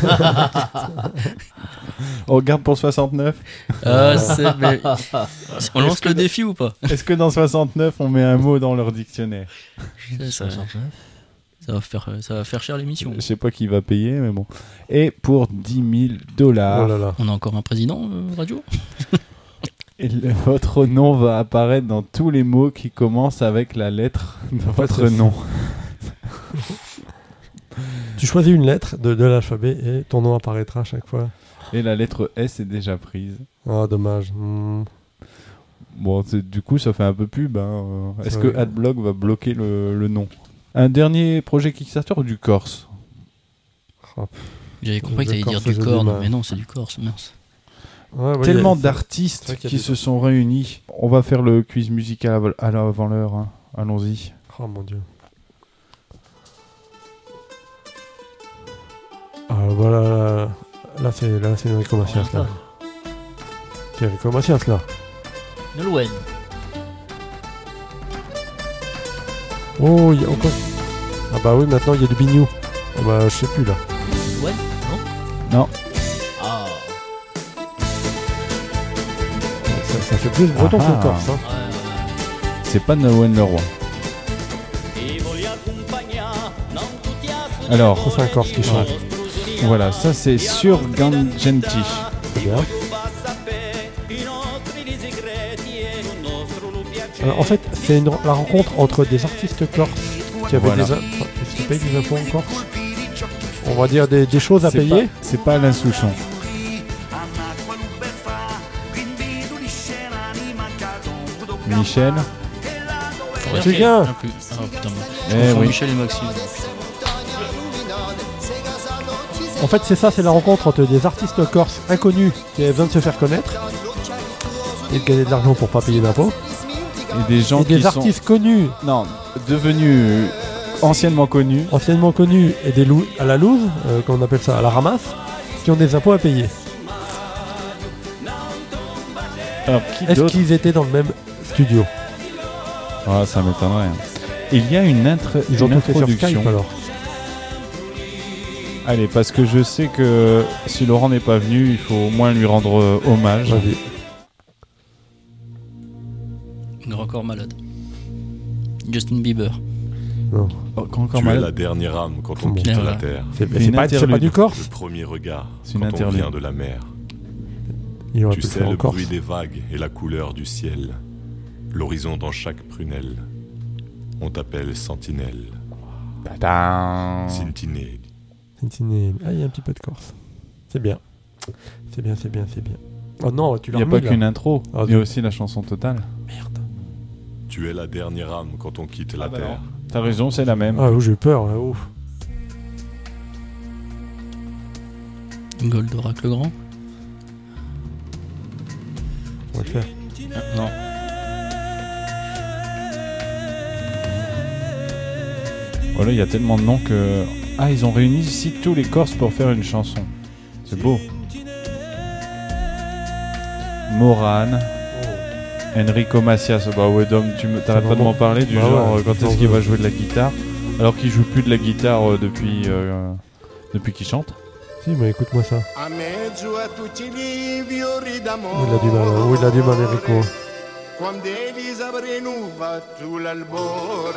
On regarde pour soixante-neuf. Ah, c'est- mais- On lance le défi ou pas? Est-ce que dans soixante-neuf, on met un mot dans leur dictionnaire? ça, ça va faire, ça va faire cher l'émission. Je sais pas qui va payer, mais bon. Et pour dix mille dollars, Oh là là. On a encore un président euh, radio? votre nom va apparaître dans tous les mots qui commencent avec la lettre de fait, votre c'est- nom. Tu choisis une lettre de, de l'alphabet et ton nom apparaîtra à chaque fois. Et la lettre S est déjà prise. Ah, dommage. Hmm. Bon, c'est- du coup, ça fait un peu pub. Hein. Euh, Est-ce Ouais. que Adblock va bloquer le, le nom? Un dernier projet Kickstarter ou du Corse? J'avais compris que Le t'allais dire Corse, du j'ai du corne, mal. mais non, c'est du corse, mince. Ouais, ouais, Tellement y a- c'est d'artistes vrai qu'il y a qui des- se sont réunis. On va faire le quiz musical av- à la- avant l'heure. Hein. Allons-y. Oh mon dieu. Ah, voilà. Là, là, c'est, là, c'est Enrico Macias, là. C'est Enrico Macias, là. Nolwenn. Oh, il y a encore. Ah, bah oui, maintenant, il y a du bignou. Oh, bah, je sais plus, là. Nolwenn. Non. Non. Ah. Ça, ça fait plus breton Ah, que le corse, hein. Ouais, ouais. C'est pas Nolwenn Leroy. Alors, Ça, c'est un corse qui chante. voilà, ça c'est sur Gangenti. C'est bien. Alors, en fait, c'est une- la rencontre entre des artistes corses qui avaient Voilà. des, im- enfin, est-ce qu'ils payent des impôts en Corse. On va dire des, des choses à C'est payer. pas- C'est pas Alain Souchon. Michel. C'est bien. Ah, plus- ah, putain, Eh je confonds oui. Michel et Maxime. En fait, c'est ça, c'est la rencontre entre des artistes corses inconnus qui avaient besoin de se faire connaître et de gagner de l'argent pour pas payer d'impôts. et des gens et des qui artistes connus, sont non devenus anciennement connus. anciennement connus, et des lou- à la loose, euh, qu'on appelle ça, à la ramasse, qui ont des impôts à payer. Alors qui Est-ce d'autre qu'ils étaient dans le même studio? Ah, ça m'étonnerait. Il y a une, intre... Ils ont une tout fait sur introduction. Skype alors. Allez, parce que je sais que si Laurent n'est pas venu, il faut au moins lui rendre euh, hommage. Vas-y. Grand corps malade. Justin Bieber. Non. Oh, Grand corps Tu es malade. la dernière âme quand on Bon. quitte Et la voilà. terre. C'est, Fais c'est une pas, c'est pas interlude. du Le Corse. premier regard C'est une quand on interlude. vient de la mer. Il aurait Tu pu le sais faire en le Corse. bruit des vagues et la couleur du ciel. L'horizon dans chaque prunelle. On t'appelle sentinelle. Tadam. Sentinelle. Sentinelle. Ah, il y a un petit peu de Corse. C'est bien. C'est bien, c'est bien, c'est bien. Oh non, tu Il l'as n'y a remis, pas là. qu'une intro, Ah, il y a oui. aussi la chanson totale. Merde. Tu es la dernière âme quand on quitte la Ah bah terre. non. T'as raison, c'est la même. Ah oui, j'ai eu peur. Là. Ouf. Goldorak le Grand. On va le faire. Ah, non. Voilà, il y a tellement de noms que... Ah, ils ont réuni ici tous les Corses pour faire une chanson. C'est beau. Morane, Enrico Macias. Bah ouais, Dom, tu me- t'arrêtes pas de vraiment- m'en parler du Bah genre ouais, euh, quand j'en est-ce qu'il veux. va jouer de la guitare, alors qu'il joue plus de la guitare euh, depuis euh, depuis qu'il chante. Si, mais écoute-moi ça. A mezzo a tutti i fiori Oh, il a du mal, hein. Oh, il a du mal, Enrico. Quando Elisa Brenuva tu l'albore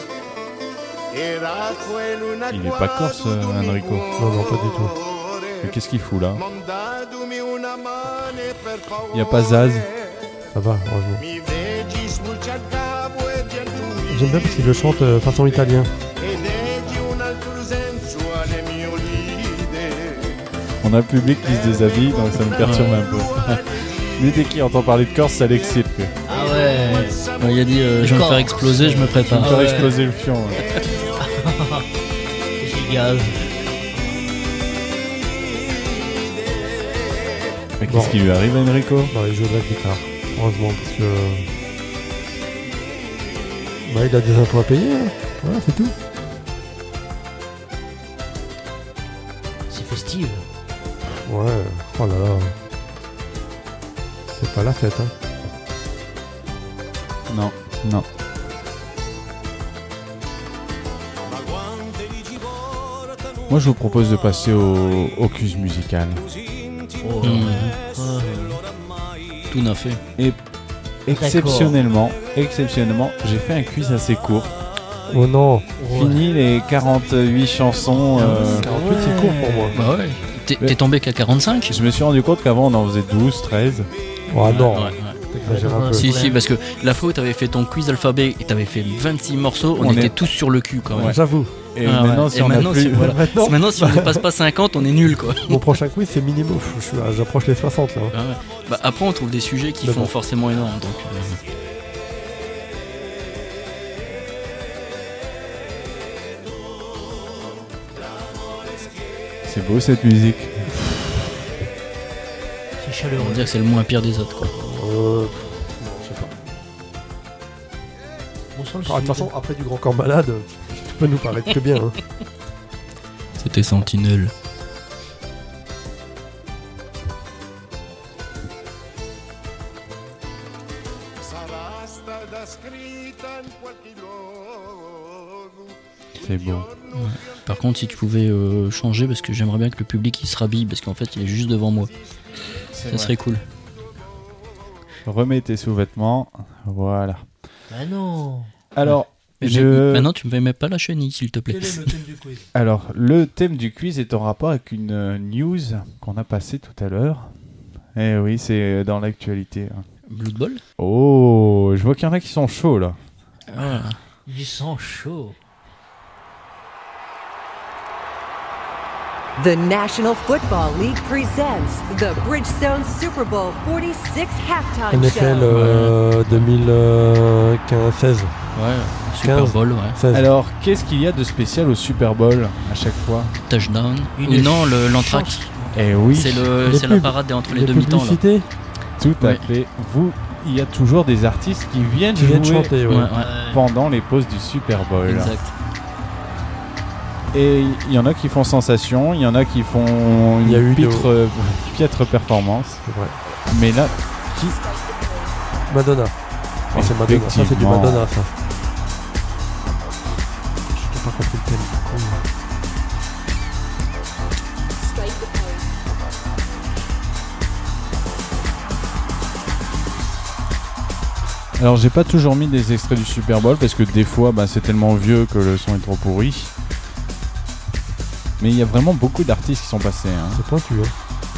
era quello una Il est pas corse, euh, Enrico. Non, non, pas du tout. Mais qu'est-ce qu'il fout là? Mandatemi una mano per favore. Il y a pas Zaz. Ça va, heureusement. Mi vegi spulci al capo e gentili J'aime bien parce qu'il le chante euh, façon italien. e leggi un altro sensuale mio lide. On a le public qui se déshabille, donc ça me perturbe un peu. Mais dès qu'il entend parler de Corse, ça l'excite. quoi. Ah ouais. Ouais, il a dit euh, je vais me faire exploser, je me Ça me prépare. faire ouais. exploser le fion. ouais. Gigaz. Mais Bon. qu'est-ce qui lui arrive à Enrico? Bah, il joue de la guitare. Heureusement, parce que. Bah, il a des impôts à payer. Hein. Voilà, c'est tout. C'est festif. Ouais, oh là là. C'est pas la fête, hein. Non, non. Moi, je vous propose de passer au, au quiz musical. Oh. Mmh. Ah. Tout n'a fait. Et exceptionnellement, exceptionnellement, j'ai fait un quiz assez court. Oh non. Fini les quarante-huit chansons. euh, quarante-huit, c'est court pour moi. Bah ouais. T'es, Mais- t'es tombé qu'à quarante-cinq? Je me suis rendu compte qu'avant, on en faisait douze, treize. Oh non. Ouais, ouais. T'exagères un peu. Si, si, parce que la fois où t'avais fait ton quiz alphabet et t'avais fait vingt-six morceaux, on, On était est- tous sur le cul quand même. Ouais, j'avoue. Et Ah maintenant, ouais. si Et on maintenant, a plus... si- voilà. Maintenant, Maintenant, si on ne passe pas cinquante, on est nul quoi. mon prochain quiz, c'est minimum. Je suis à- J'approche les soixante là. Ah ouais. Bah, après, on trouve des sujets qui Mais font bon. forcément énorme. Donc, euh, C'est beau cette musique. C'est on chaleureux. va dire que c'est le moins pire des autres quoi. Euh. Non, je sais pas. On sent le Ah, de toute sud. façon, après du grand corps malade, tu peux nous paraître que bien. Hein. C'était Sentinelle. Sarà stata scritta in qualche luogo. C'est beau. Par contre, si tu pouvais euh, changer, parce que j'aimerais bien que le public il se rhabille, parce qu'en fait il est juste devant moi. Ça serait cool. Remets tes sous-vêtements. Voilà. Ah non. Alors, Mais, je... mais maintenant tu me mets pas la chenille s'il te plaît. Quel est le thème du quiz? Alors, le thème du quiz est en rapport avec une euh, news qu'on a passée tout à l'heure. Eh oui, c'est dans l'actualité. hein. Blood Bowl. Oh, je vois qu'il y en a qui sont chauds là. Voilà. Du sang chaud. The National Football League presents the Bridgestone Super Bowl forty-six halftime N F L show. euh, deux mille quinze seize. Ouais, Super quinze. Bowl, ouais. seize. Alors, qu'est-ce qu'il y a de spécial au Super Bowl à chaque fois? Touchdown. Une Ou non, le- l'entraque. Eh oui, C'est le, Les c'est la pubs. parade entre les Les demi-temps là. publicités. tout à Ouais. fait. Vous il y a toujours des artistes qui viennent Tu viens de jouer chanter, ouais. Ouais, ouais. pendant les pauses du Super Bowl. Exact. Et il y en a qui font sensation, il y en a qui font Il y a une eu de- pitre, euh, piètre performance. C'est vrai. Mais là, qui Madonna. Ah, c'est Madonna. Ça, c'est du Effectivement. Madonna, ça. Je n'ai pas compris le thème. Cool. Alors j'ai pas toujours mis des extraits du Super Bowl parce que des fois bah, c'est tellement vieux que le son est trop pourri. Mais il y a vraiment beaucoup d'artistes qui sont passés. Hein. C'est pointu, hein.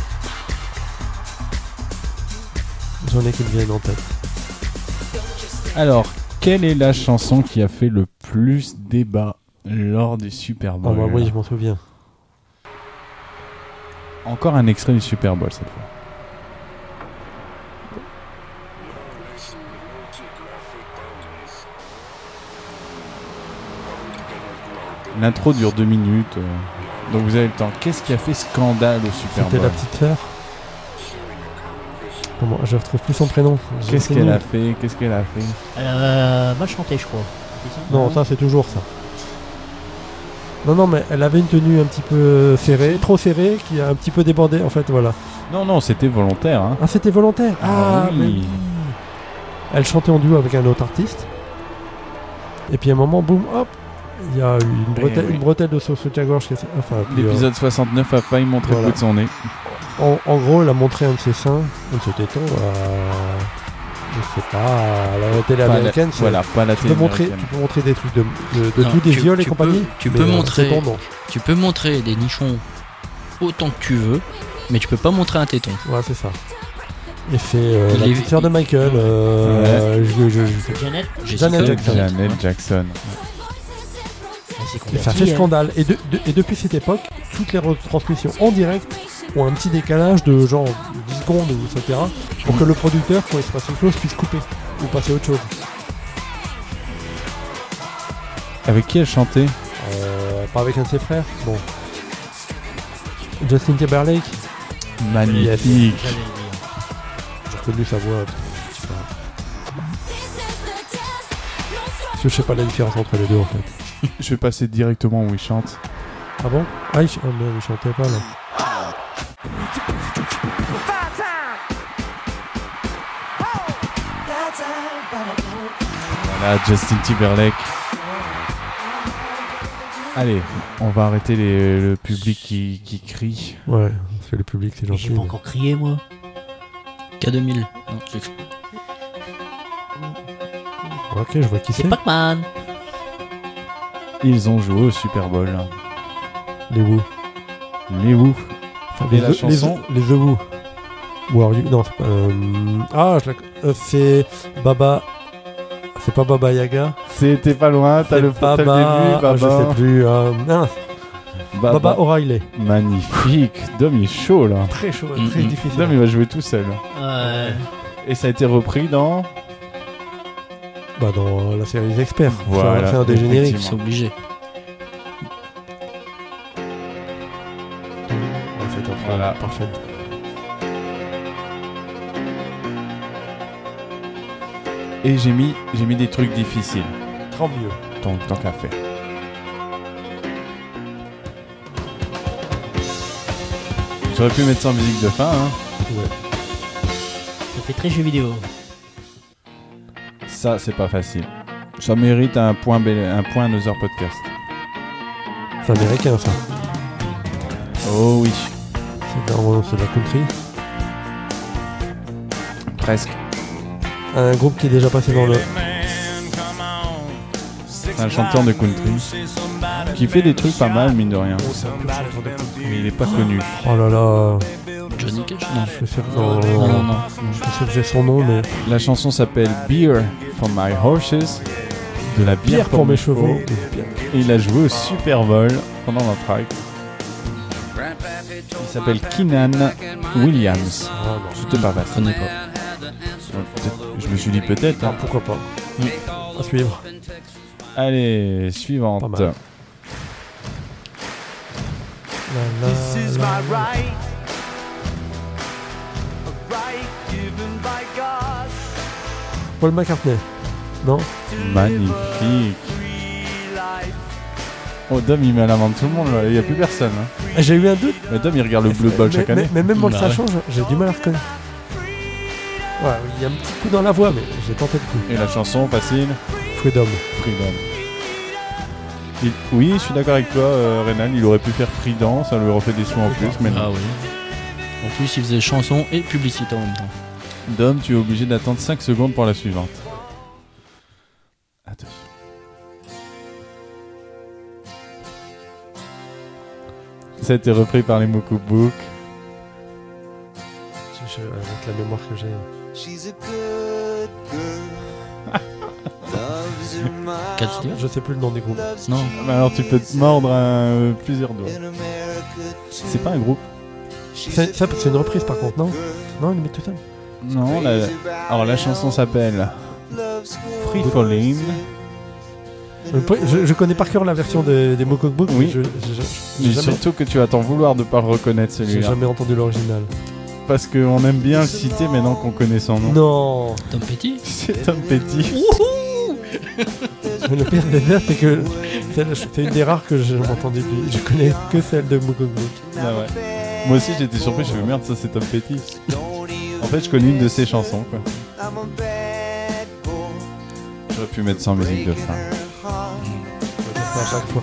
J'en ai qui me viennent en tête. Alors, quelle est la chanson qui a fait le plus débat lors du Super Ah Bowl? bah oui, je m'en souviens. Encore un extrait du Super Bowl cette fois. L'intro dure deux minutes, euh, donc vous avez le temps. Qu'est-ce qui a fait scandale au Super C'était Bowl? la petite sœur. Comment Je retrouve plus son prénom. Je Qu'est-ce sais qu'elle nul. a fait? Qu'est-ce qu'elle a fait? Elle a mal chanté, je crois. C'est ça Non, ça c'est toujours ça. Non, non, mais elle avait une tenue un petit peu serrée, trop serrée, qui a un petit peu débordé. En fait, voilà. Non, non, c'était volontaire. Hein. Ah, c'était volontaire. Ah, Ah, oui. mais oui. Elle chantait en duo avec un autre artiste. Et puis à un moment, boum, hop, il y a eu une bretelle, oui. une bretelle de sauce à gorge. Qui est- enfin, puis, euh, L'épisode soixante-neuf a failli montrer voilà. le bout de son nez. en, en gros, elle a montré un de ses seins, un de ses tétons. Euh, je sais pas, à la télé Pas la- américaine. c'est- Voilà, pas la Tu peux, télé montrer, américaine. tu peux montrer des trucs de, de, de Non, tout, des tu- viols et tu compagnie. peux- tu mais, peux euh, montrer- tétons, non. Tu peux montrer des nichons autant que tu veux, mais tu peux pas montrer un téton. Ouais, c'est ça. Et c'est euh, la Les- petite sœur de Michael. Euh, je, je, je- C'est Janet. Janet Jackson. Janet Jackson. Elle s'est Et ça convertie, fait elle. scandale. Et, de- de- et depuis cette époque, toutes les retransmissions en direct ont un petit décalage de genre dix secondes, et cetera. Pour que le producteur, quand il se passe quelque chose, puisse couper ou passer à autre chose. Avec qui elle chantait? Euh, pas avec un de ses frères. Bon. Justin Timberlake. Magnifique. J'allais le dire. J'ai reconnu sa voix. Je sais pas. Parce que je sais pas la différence entre les deux en fait. Je vais passer directement où il chante. Ah bon? Ah, il, ch- ah, merde, il chantait pas là. Voilà, Justin Timberlake. Allez, on va arrêter les- le public qui, qui crie. Ouais, parce que le public c'est Mais gentil. J'ai pas mais- encore crié, moi. K deux mille. Non, j'ai- Ok, je vois qui C'est c'est. Pac-Man. Ils ont joué au Super Bowl. Les Who. Les Who. Enfin, Et les, la The- chanson les, The- les The Who. Who are you? Non, c'est pas. euh, Ah, je la- euh, c'est Baba. C'est pas Baba Yaga. C'était pas loin, t'as C'est le, t'as le Baba. début, ah, Baba. je sais plus. euh, non, Baba. Baba O'Reilly. Magnifique. Dom il est chaud là. Très chaud, Mm, très mm. difficile. Dom il va jouer tout seul. Ouais. Et ça a été repris dans... Bah, dans la série Les Experts. Voilà, C'est un des génériques. C'est obligé. Ouais, c'est un Voilà. parfait. Et j'ai mis, j'ai mis des trucs difficiles. Tant mieux. Tant, tant qu'à faire. J'aurais pu mettre ça en musique de fin, hein. Ouais. Ça fait très jeu vidéo. Ça, c'est pas facile. Ça mérite un point, Bel- un point Another Podcast. C'est américain ça. Oh oui, C'est dans- c'est de la country. presque. Un groupe qui est déjà passé dans le. C'est un chanteur de country qui fait des trucs pas mal, mine de rien. Mais il est pas connu. Oh là là. Johnny Cash. Non. Je suis sûr que non, Non, non, non. Je suis sûr que j'ai son nom, mais. La chanson s'appelle Beer for My Horses. De la bière, Pierre pour mes chevaux. Et il a joué au Super Bowl pendant la track. Il s'appelle Keenan Williams. Ah non. C'était pas Je facile. connais pas. Ouais, peut-être- Je me suis dit peut-être. Ah, hein. pourquoi pas. À suivre. Allez, suivante. Pas mal. La, la, This is la, my la. right, a right given by God. Paul McCartney. Non. Magnifique. Oh, Dom, il met à la main de tout le monde, là. Il n'y a plus personne. Hein. Ah, j'ai eu un doute. Mais Dom, il regarde le Blue Ball mais, chaque mais, année. mais même moi, Bah le ouais. sachant, j'ai du mal à reconnaître. Ouais, il y a un petit coup dans la voix, mais j'ai tenté le coup. Et la chanson, facile, Freedom. Freedom. Il- Oui, je suis d'accord avec toi, euh, Renan. Il aurait pu faire Freedom, ça lui aurait fait des sous en plus, mais non. Ah oui. En plus, il faisait chanson et publicité en même temps. Dom, tu es obligé d'attendre cinq secondes pour la suivante. Attention. Ça a été repris par les Mokubook. Je, je, avec la mémoire que j'ai. Cat Stevens ? Je sais plus le nom des groupes. Non. Bah alors tu peux te mordre euh, plusieurs doigts. C'est pas un groupe. C'est, ça, c'est une reprise par contre, non? Non, il met tout ça. Non, la... alors la chanson s'appelle Free Falling. Je, je connais par cœur la version des, des Mocock Book, Oui. mais je, je, je- Mais j'ai jamais, surtout que tu vas t'en vouloir de pas le reconnaître j'ai celui-là. jamais entendu l'original. Parce qu'on aime bien le citer maintenant qu'on connaît son nom. Non. Tom Petty ? C'est Tom Petty. Mais le pire des verres, c'est que c'est, c'est une des rares que je m'entendais plus. Je connais que celle de Mocock Book. Ah ouais. Moi aussi j'étais surpris, je me merde, ça c'est Tom Petty. En fait, je connais une de ses chansons quoi. J'aurais pu mettre sans musique de fin. Je fais ça à chaque fois.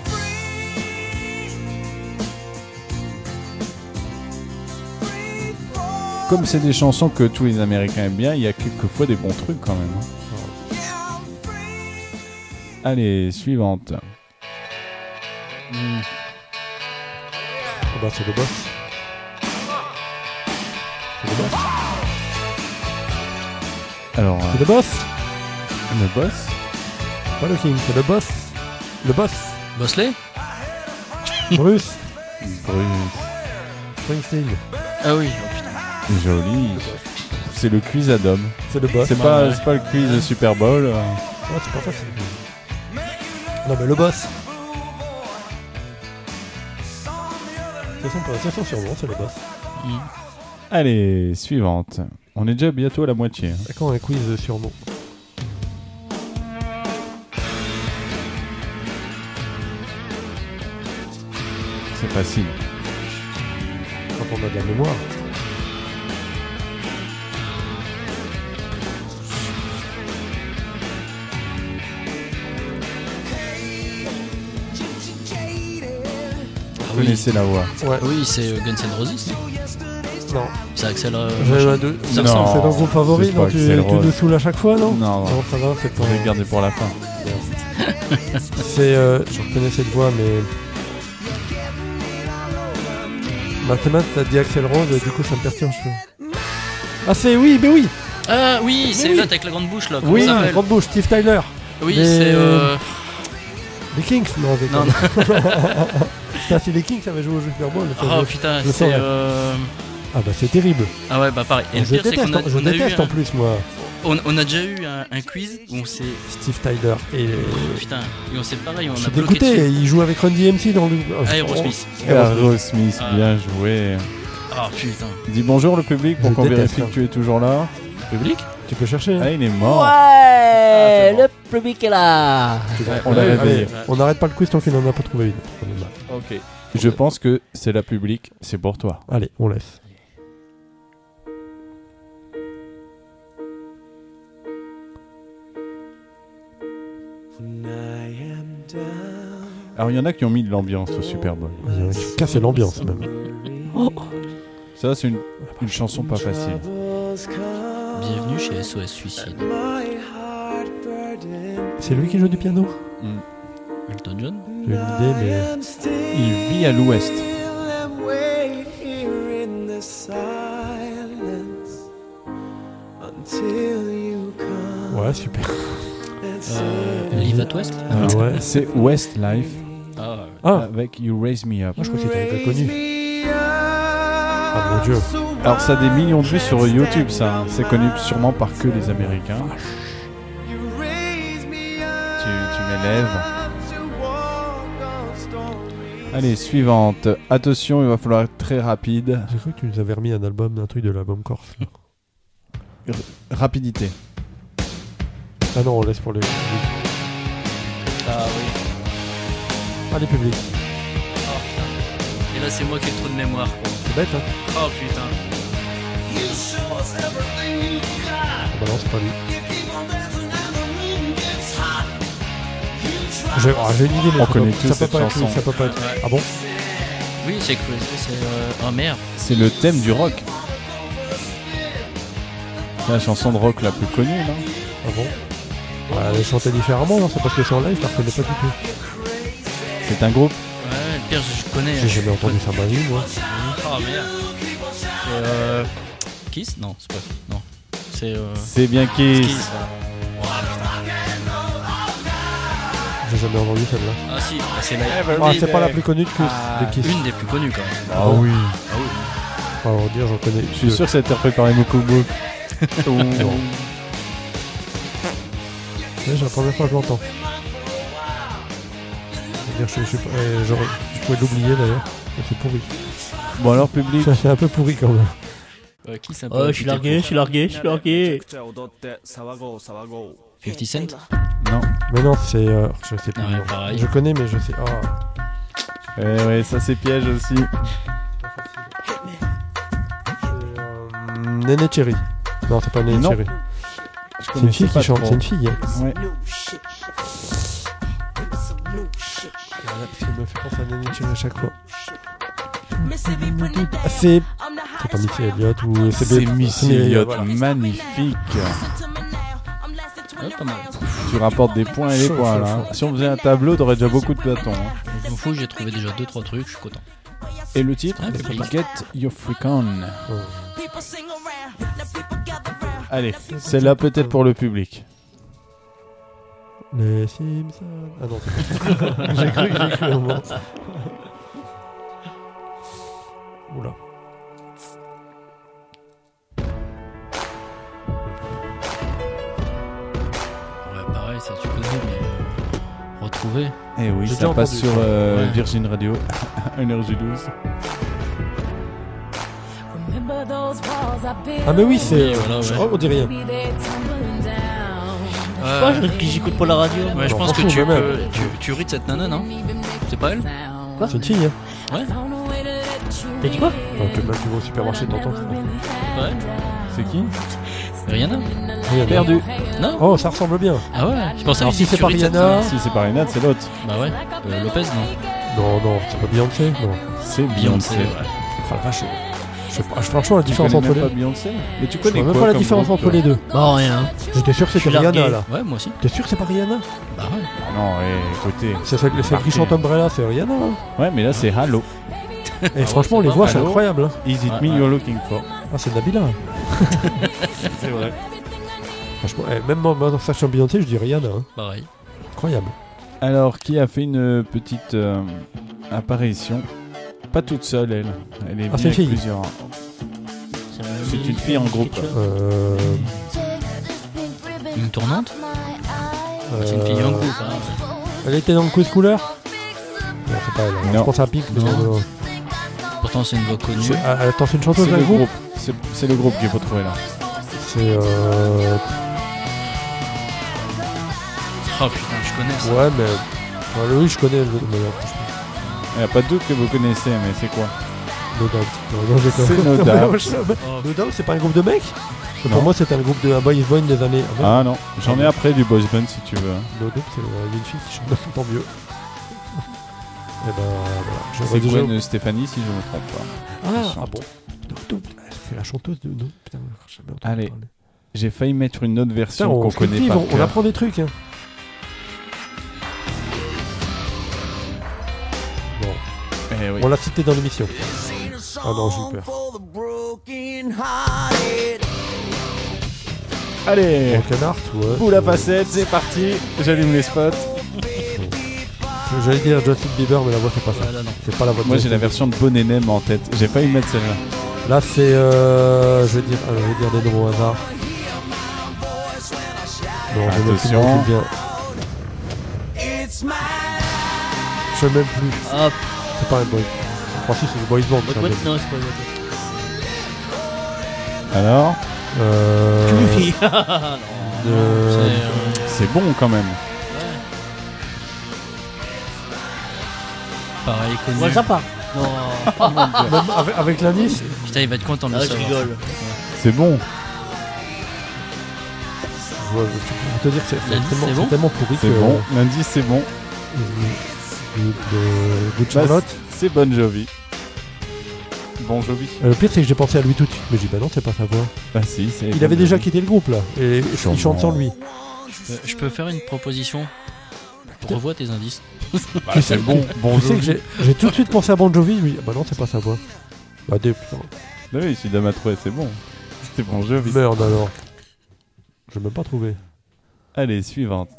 Comme c'est des chansons que tous les Américains aiment bien, il y a quelquefois des bons trucs quand même. hein. Allez, suivante. Hmm. Ah bah, c'est le boss. C'est le boss. Alors, C'est le boss. euh, le boss. Pas le king, c'est le boss. Le boss. Bosley ? Bruce Bruce. Springsteen. Ah oui, oh putain. Joli. C'est le quiz à Dom. C'est le boss. C'est pas, c'est pas le quiz de Super Bowl. euh. Ouais, c'est pas ça, c'est le boss. Non, mais le boss. C'est son, c'est son surnom, c'est le boss. Hmm. Allez, suivante. On est déjà bientôt à la moitié. hein. D'accord, un quiz de surnom. C'est facile. Quand on a de la mémoire. Vous connaissez la voix. Ouais. Oui, c'est euh, Guns N' Roses, non Non. C'est Axel. euh, J'ai machin. un deux. Ça Non. ressemble. C'est ton groupe favori, c'est non? pas Tu, Axl tu Rose. nous saoules à chaque fois, non? Non, non. Non, ça va, c'est pas. Je vais garder pour la fin. C'est. Euh, je reconnais cette voix, mais. Maintenant, t'as dit Axel Rose, et du coup, ça me perturbe. Je... Ah, c'est. Oui, mais oui! Ah oui, c'est oui. l'autre avec la grande bouche là. Comment Oui, ça s'appelle ? grande bouche, Steve Tyler. Oui, Mais- c'est. Euh... Les Kings, non, avec Non, Putain, si les Kings avaient joué au Super Bowl. ça, Oh je- putain, je c'est. saurais. Euh... Ah, bah, c'est terrible. Ah ouais, bah pareil. Et le je pire, c'est déteste, qu'on a, en- je on a eu déteste un- en plus, moi, on, on a déjà eu un, un quiz où on s'est. Steve Tyler. Et. Putain, et on s'est pareil, on Je a suis bloqué dégoûté, dessus. il joue avec Run D M C dans le. Aerosmith. Aerosmith, Ah. bien joué. Ah putain. Dis bonjour le public pour Je qu'on déteste, vérifie hein. que tu es toujours là. Public ? Tu peux chercher. hein. Ah, il est mort. Ouais, c'est bon. le public est là. On l'a Allez, réveillé. allez, on n'arrête pas le quiz tant qu'il n'en a pas trouvé une. On est mal. Ok. Je pense que c'est la public, c'est pour toi. Allez, on laisse. Alors il y en a qui ont mis de l'ambiance au Super Bowl. Il y en a qui casser l'ambiance même. Ça c'est une, une chanson pas facile. Bienvenue chez S O S Suicide. C'est lui qui joue du piano? Mm. Elton John ? J'ai une idée, mais. Il vit à l'ouest. Ouais, super. Euh, Live at West ? Ah ouais. C'est Westlife Ah ouais. Ah, avec You Raise Me Up. moi je crois que c'était un gars connu. Ah mon dieu. Alors ça a des millions de vues sur YouTube ça. C'est connu sûrement par que les Américains. Tu, tu m'élèves. Allez, suivante. Attention, il va falloir être très rapide. J'ai cru que tu nous avais remis un album, un truc de l'album Corse. Rapidité. Ah non, on laisse pour les publics. Ah oui. Ah, les publics. Oh putain. Et là, c'est moi qui ai le trou de mémoire, quoi. C'est bête, hein. Oh putain. Ah bah non, c'est pas lui. J'ai ah, j'ai une idée, mais On ça connaît peut, tous ça peut cette pas être lui, chanson. ça peut pas être. Ah bon? Oui, c'est Crazy, c'est. Euh... Oh merde. C'est le thème du rock. C'est la chanson de rock la plus connue, non? Ah bon? Bah, elle est chantée différemment, non? C'est parce que c'est en live, je la reconnais pas du tout. C'est un groupe. Ouais, le pire, je connais. J'ai jamais entendu ça de ma vie, moi. Oh merde. C'est. Euh... Kiss? Non, c'est pas. Non. C'est. Euh... C'est bien Kiss. Kiss, voilà. J'ai jamais entendu celle-là. Ah si, bah, c'est la. Ah, c'est pas la plus connue de Kiss. Ah, de Kiss. Une des plus connues quand même. Ah oui. Ah oui. Enfin, on va dire, j'en connais. Je suis sûr que c'est interprété par les Mokobo. Non. C'est la première fois que je l'entends. Je, je, je, je, euh, j'aurais- je pouvais l'oublier d'ailleurs. Mais c'est pourri. Bon alors public. Ça, c'est un peu pourri quand même. Euh, Kiss, un peu. Oh, je suis largué, je suis largué, je suis largué. fifty Cent. Non. Mais non, c'est. Euh, je sais plus. Ah ouais, non. pareil. Je connais, mais je sais. Ah, Eh ouais, ça c'est piège aussi. c'est. Euh, Néné Cherry. Non, c'est pas Néné Non. Cherry. Je C'est une fille connaissais pas qui chante. trop. C'est une fille. Hein. Ouais. Ça me fait penser à Néné Cherry à chaque fois. Ah, c'est. C'est pas Missy Elliott ou c'est C'est Bé- Missy c'est- Elliott, voilà. magnifique. Ouais, pas mal. Tu rapportes des points et des Chaud, points chaud, là. chaud. Si on faisait un tableau, t'aurais déjà beaucoup de bâtons. hein. Je m'en fous, j'ai trouvé déjà deux trois trucs, je suis content. Et le titre, Ah, c'est public. Get Your Freak On. Oh. Allez, celle-là peut-être pour le public. Les Simpsons. Ah non, c'est pas ça. J'ai cru, j'ai cru au moment. Oula. Ouais, pareil, ça tu connais, mais. euh, Retrouver. Eh oui, J'ai ça déjà passe entendu sur ça. euh, Ouais. Virgin Radio, énergie douze. Ah, mais oui, c'est. Oui, euh, voilà, ouais. Oh, on dit rien. Pourquoi je que j'écoute pas la radio? Ouais, je Non, pense que franchement, tu, même. peux, tu, tu rides cette nana, non? C'est pas elle? C'est une fille, hein. Ouais, T'as dit quoi? Donc, bah, tu vas au supermarché, t'entends. c'est pas elle. C'est qui? Rihanna? Rien Perdu. Non? Oh, ça ressemble bien. Ah ouais, je pense à Alors, si c'est tu pas rides cette Rihanna- nana. Si c'est pas Renate, c'est l'autre. Bah ouais, euh, Lopez, non? Non, non, c'est pas Beyoncé. Non. C'est Beyoncé, Beyoncé. ouais. Ah, la vache. Je sais pas, franchement, la Tu différence connais entre même les pas Beyoncé? Mais tu Je connais vois même quoi pas la comme différence groupe, entre toi les deux. Bon, rien. J'étais sûr que c'était Je suis Rihanna largué. là. Ouais, moi aussi. T'es sûr que c'est pas Rihanna? Bah ouais. Ah non, eh, écoutez. C'est celle, celle qui chante Umbrella, c'est Rihanna. Hein. Ouais, mais là c'est Halo. Et ouais, franchement, c'est les pas voix, mal. c'est Allô incroyable. Hein. Is it Ouais, me ouais. you're looking for? Ah, c'est Nabila. C'est vrai. Franchement, eh, même moi, moi, dans sachant Beyoncé, je dis Rihanna. Hein. Pareil. Incroyable. Alors, qui a fait une petite euh, apparition? Pas toute seule, elle. Elle est Ah, venue c'est une avec fille. plusieurs. C'est une fille en groupe. Euh, Une tournante? euh, C'est une fille en groupe. Hein. Elle était dans le coup de couleur? Non, c'est pas elle. alors. Non. Je pense à Pink. mais Non. non, non. Pourtant, c'est une voix connue. C'est- ah, attends, c'est une chanteuse C'est d'un le groupe? groupe. C'est c'est le groupe qu'il faut trouver là. C'est. Euh... Oh putain, je connais ça. Ouais, mais. Ouais, oui, je connais. le- Mais non, franchement. Il n'y a pas de doute que vous connaissez, mais c'est quoi? No Doubt. Non, non, j'ai C'est compris. No Doubt. No Doubt, c'est pas un groupe de mecs? Non. Pour moi, c'est un groupe de un boys band des années. Ah, ouais. Ah non, j'en ai après du boys band si tu veux. No Doubt, c'est euh, une fille qui chante tant mieux. Et ben voilà. J'aurais C'est déjà- Gwen Stéphanie si je me trompe pas. Ah, qui chante. ah bon. No Doubt, c'est la chanteuse de No. Putain, j'ai jamais entendu Allez. parler. J'ai failli mettre une autre Putain, version on qu'on se connaît cultive, pas. on, on apprend des trucs. Hein. Bon, Eh oui. on l'a cité dans l'émission. Ah non, j'ai eu peur. Allez, Broken Heart, ouais. boule à c'est- facette, c'est parti. J'allume les spots. J'allais dire Justin Bieber, mais la voix c'est pas ça. Ouais, là, non. C'est pas la voix de Moi j'ai Justin la version de Bon and M en tête. J'ai failli mettre celle-là. Bieber. Là c'est, euh, je vais dire, euh, je vais dire des noms au hasard. Non, je n'ai plus Attention. le nom qui me vient. Je sais même plus. Ah, C'est pas un boy. Enfin si, c'est le boys band. what, ça, what, mais- non, c'est pas Alors Euh, Goofy. euh, C'est, euh, c'est bon quand même. Pareil, connu. Moi, ça part. Non. Même avec, avec l'indice. Putain, il va être content de Ah, le je savoir. rigole. C'est bon. Je, vais- je peux te dire que c'est c'est L'indice, tellement, c'est bon c'est tellement pourri C'est que. bon. L'indice, c'est bon. De, de, de Charlotte. Bah, c'est Bon Jovi. Bon Jovi. Euh, le pire, c'est que j'ai pensé à lui tout de suite. Mais j'ai dit, bah non, c'est pas sa voix. Bah si, c'est. Il Bon avait déjà Jovi. quitté le groupe là. Et il chante sans lui. Euh, Je peux faire une proposition. Revois tes indices. Bah, c'est bon. Bon Tu sais que Jovi. j'ai j'ai tout de suite pensé à Bon Jovi. Je me dis, ah bah non, c'est pas sa voix. Bah des putain. Bah oui, si Dama trouvé, c'est bon. C'est Bon Jovi. Merde alors. Je l'ai même pas trouvé. Allez, suivante.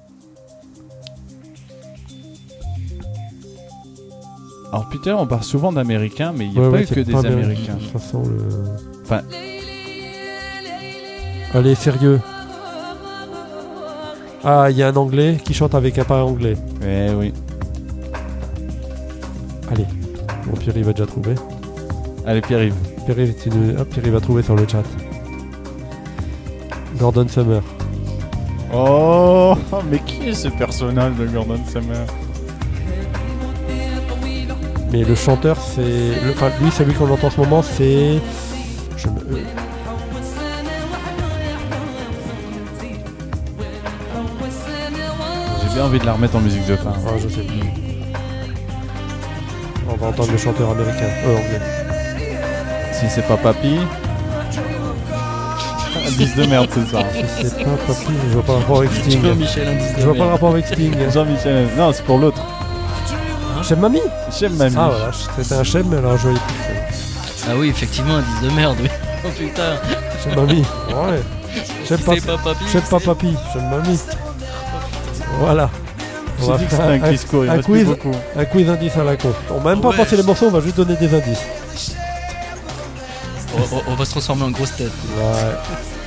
Alors Peter, on parle souvent d'Américains, mais il n'y a Ouais, pas ouais, eu c'est que des pas Américains. De toute façon, le. Enfin- Allez, sérieux. Ah, il y a un anglais qui chante avec un pas anglais. Eh oui. Allez. Bon, Pierre, il va déjà trouver. Allez, Pierre-Yves. Pierre, tu nous... Hop, Pierre, il va trouver sur le chat. Gordon Summer. Oh, mais qui est ce personnage de Gordon Summer? Mais le chanteur, c'est. le- Enfin, lui, celui qu'on entend en ce moment, c'est. Je me... euh, J'ai bien envie de la remettre en musique de fin. Ah, je sais plus. On va entendre le chanteur américain. Euh, anglais. Si c'est pas Papy. Indice de merde, c'est ça. Si c'est pas Papy, je vois pas le rapport avec Sting. Jean-Michel, indice de Je vois pas le merde. rapport avec Sting. Jean-Michel. Non, c'est pour l'autre. Chem Mamie. J'aime Mamie. Ah voilà, c'était un Chem, mais alors joli. Ah oui, effectivement, indice de merde, oui. Oh putain, Chem Mamie. Ouais. Chem c'est pas pas papy. Chem pas Papy. Chem Mamie. Voilà. On J'ai va dit que faire c'était un un, quiz court, il un reste plus quiz, beaucoup. un quiz indice à la con. On va même pas Ouais. passer les morceaux, on va juste donner des indices. On, on- on va se transformer en grosse tête. Ouais.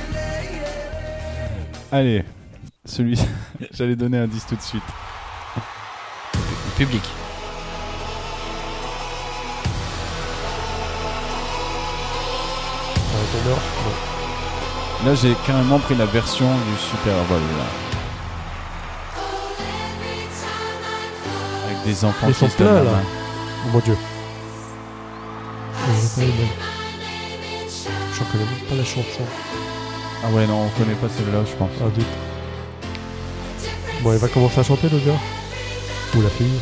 Allez, celui. J'allais donner un indice tout de suite. Le public. Un ténor. Bon. Là, j'ai carrément pris la version du Super Bowl. Là. Avec des enfants Ils qui sont se donnent pleins, la là. main. Oh mon dieu. Je sais pas les mêmes. J'en connais même pas la chanson. Ah ouais, non, on connaît pas celle-là, je pense. Ah, doute. Bon, il va commencer à chanter le gars. Ou la fille.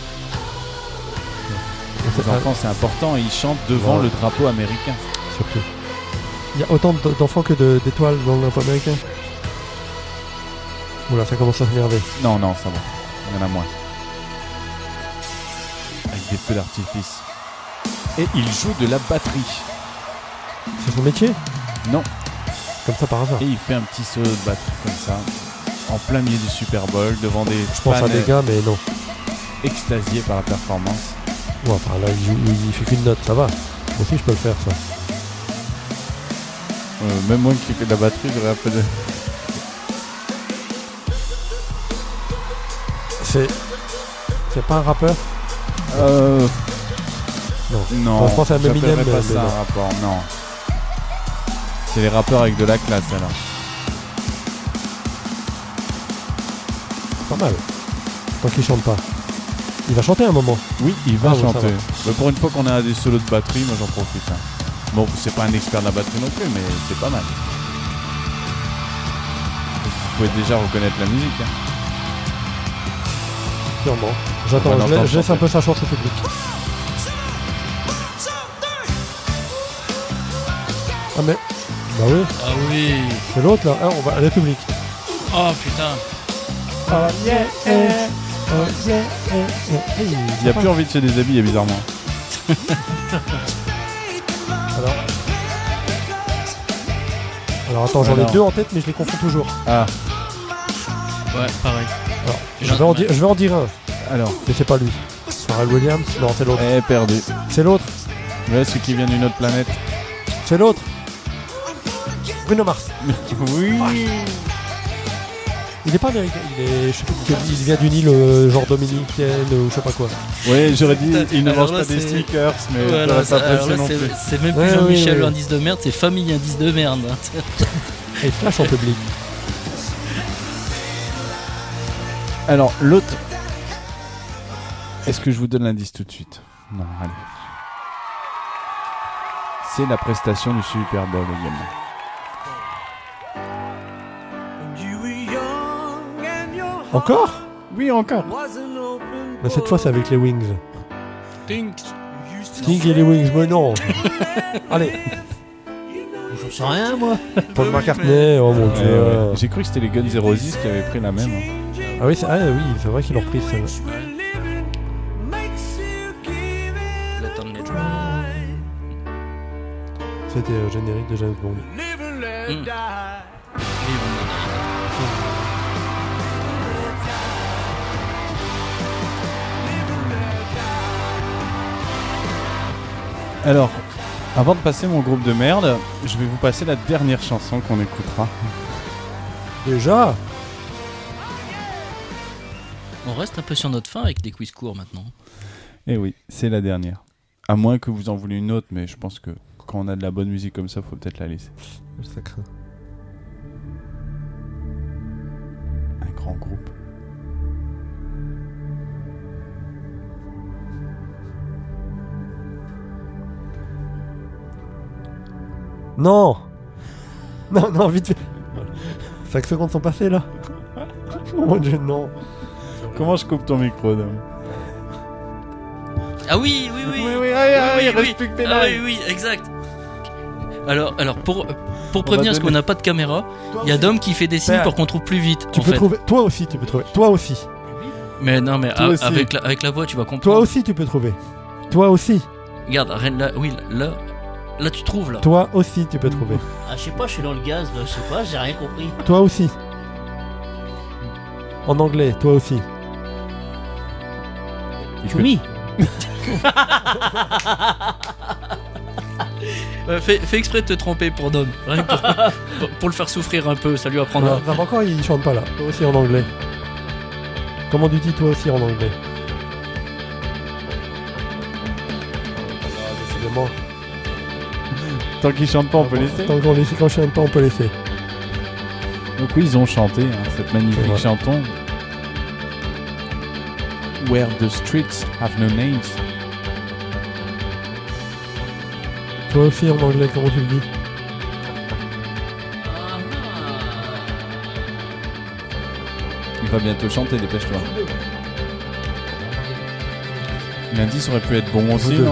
Les enfants, c'est important, ils chantent devant Ouais. le drapeau américain. Surtout. Il y a autant d- d'enfants que de- d'étoiles dans le drapeau américain. Oula, ça commence à s'énerver. Non, non, ça va. Il y en a moins. Avec des feux d'artifice. Et il joue de la batterie. C'est son métier? Non. Comme ça par hasard. Et il fait un petit solo de batterie comme ça. En plein milieu du Super Bowl, devant des Je pense fans à des gars, mais non. extasiés par la performance. Ouais, enfin là, il, joue- il fait qu'une note, ça va. Moi aussi, je peux le faire, ça. Euh, même moi qui fais de la batterie, j'aurais un peu de... C'est. C'est pas un rappeur? Euh... Non. Non, Enfin, je pense à Eminem, j'appellerais pas mais- ça mais un non. rapport, non. C'est les rappeurs avec de la classe, alors. Pas mal. Tant qu'il chante pas. Il va chanter un moment. Oui, il va Ah, bon, ça chanter. va. Mais pour une fois qu'on a des solos de batterie, moi j'en profite. hein. Bon, c'est pas un expert de la batterie non plus, mais c'est pas mal. Vous pouvez déjà reconnaître la musique. Hein. Sûrement. J'attends, On va je, l'entendre laisse- je laisse un chanter. peu sa chance au public. Ah mais... Bah oui, Ah oui. c'est l'autre là. Ah, on va aller public. Oh putain. Ah yeah, eh, oh yeah, eh, eh, hey. Il a plus envie de se déshabiller, bizarrement. Alors... Alors attends, j'en ai Alors. deux en tête mais je les confonds toujours. Ah, Ouais, pareil. Alors, je J'en- vais, en dire, je vais en dire un, alors. mais c'est pas lui. Pharrell Williams? Non, c'est l'autre. Eh, perdu. C'est l'autre. Ouais, celui qui vient d'une autre planète. C'est l'autre. Bruno Mars. Oui. Il est pas américain, il est, je sais pas, il vient d'une île euh, genre dominicaine ou je sais pas quoi. Ouais, j'aurais dit, Putain, il ne alors mange là, pas des c'est- sneakers, mais Voilà, j'aurais ça- pas alors pressé là, non c'est- plus. c'est même plus Ouais, Jean-Michel oui, oui. indice de merde, c'est famille indice de merde. Et il flash en public. Alors, l'autre... Est-ce que je vous donne l'indice tout de suite? Non, allez. C'est la prestation du Super Bowl également. Encore? Oui, encore. Mais cette fois, c'est avec les Wings. Tink. Sting et les Wings, mais non. Allez, J'en sais rien, moi. Paul McCartney, oh mon Ouais, dieu. ouais. J'ai cru que c'était les Guns N' Roses qui avaient pris la même. hein. Ah oui, c'est ah, oui, c'est vrai qu'ils l'ont repris celle-là. Let on Legend. C'était le générique de James Bond. Mm. Alors, avant de passer mon groupe de merde, je vais vous passer la dernière chanson qu'on écoutera. Déjà? On reste un peu sur notre fin avec des quiz courts maintenant. Et oui, c'est la dernière. À moins que vous en voulez une autre, mais je pense que quand on a de la bonne musique comme ça, faut peut-être la laisser. Ça craint. Un grand groupe. Non. Non, non, vite fait. cinq secondes sont passées là. Oh mon dieu, non. Comment je coupe ton micro, dame? Ah oui, oui, oui. Oui, oui, ah, ah, oui, il oui, reste oui. plus que tes Ah lives. oui, oui, exact. Alors, alors pour, pour On prévenir, va parce qu'on donner- n'a pas de caméra, Toi il y a aussi. Dom qui fait des signes Père, pour qu'on trouve plus vite. Tu en peux fait. trouver. Toi aussi, tu peux trouver. Toi aussi. Mais non, mais Toi a- aussi. avec, la, avec la voix, tu vas comprendre. Toi aussi, tu peux trouver. Toi aussi. Regarde, rien- là, oui, là, là, tu trouves là. Toi aussi, tu peux trouver. Ah, je sais pas, je suis dans le gaz, là, je sais pas, j'ai rien compris. Toi aussi. En anglais, toi aussi. Il To fait- me. Euh, fais, fais exprès de te tromper pour Dom. Rien que pour, pour, pour le faire souffrir un peu, ça lui apprendra. Non, non, encore, il chante pas là. Toi aussi en anglais. Comment tu dis toi aussi en anglais? Ah, décidément. Tant qu'ils chantent pas, on peut laisser. Tant qu'on laisse, quand je chante pas, on peut laisser. Donc oui, ils ont chanté hein, cette C'est magnifique vrai. chanson. Where the streets have no names. Toi aussi en anglais, comment tu le dis? Il va bientôt chanter, dépêche-toi. L'indice aurait pu être bon aussi, deux. non?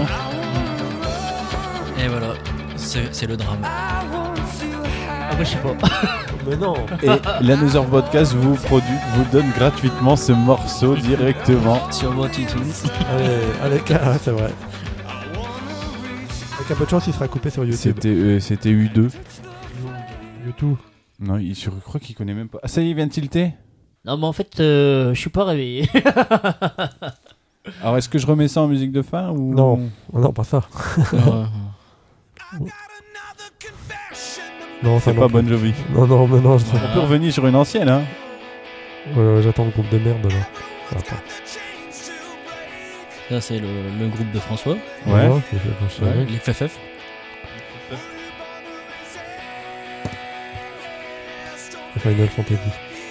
Et voilà, c'est c'est le drame. Ah, bah, je sais pas. Mais non. Et l'Another Podcast vous produit, vous donne gratuitement ce morceau directement. Sur What iTunes. Allez, allez, ah, c'est vrai. Avec un peu de chance, il sera coupé sur YouTube. C'était euh, c'était U deux. YouTube. Non, il, je crois qu'il connaît même pas. Ah, ça y est, il vient de tilter. Non, mais en fait, euh, je suis pas réveillé. Alors, est-ce que je remets ça en musique de fin ou... Non. Oh non, pas ça. Ouais. Non, ça C'est non pas plus. Bon Jovi. Non, non, mais non, je... On peut revenir sur une ancienne, hein. Ouais, j'attends le groupe de merde là. Attends. Là, c'est le, le groupe de François, Ouais. Non, je- je- je- Ouais. les F F F. Final Fantasy.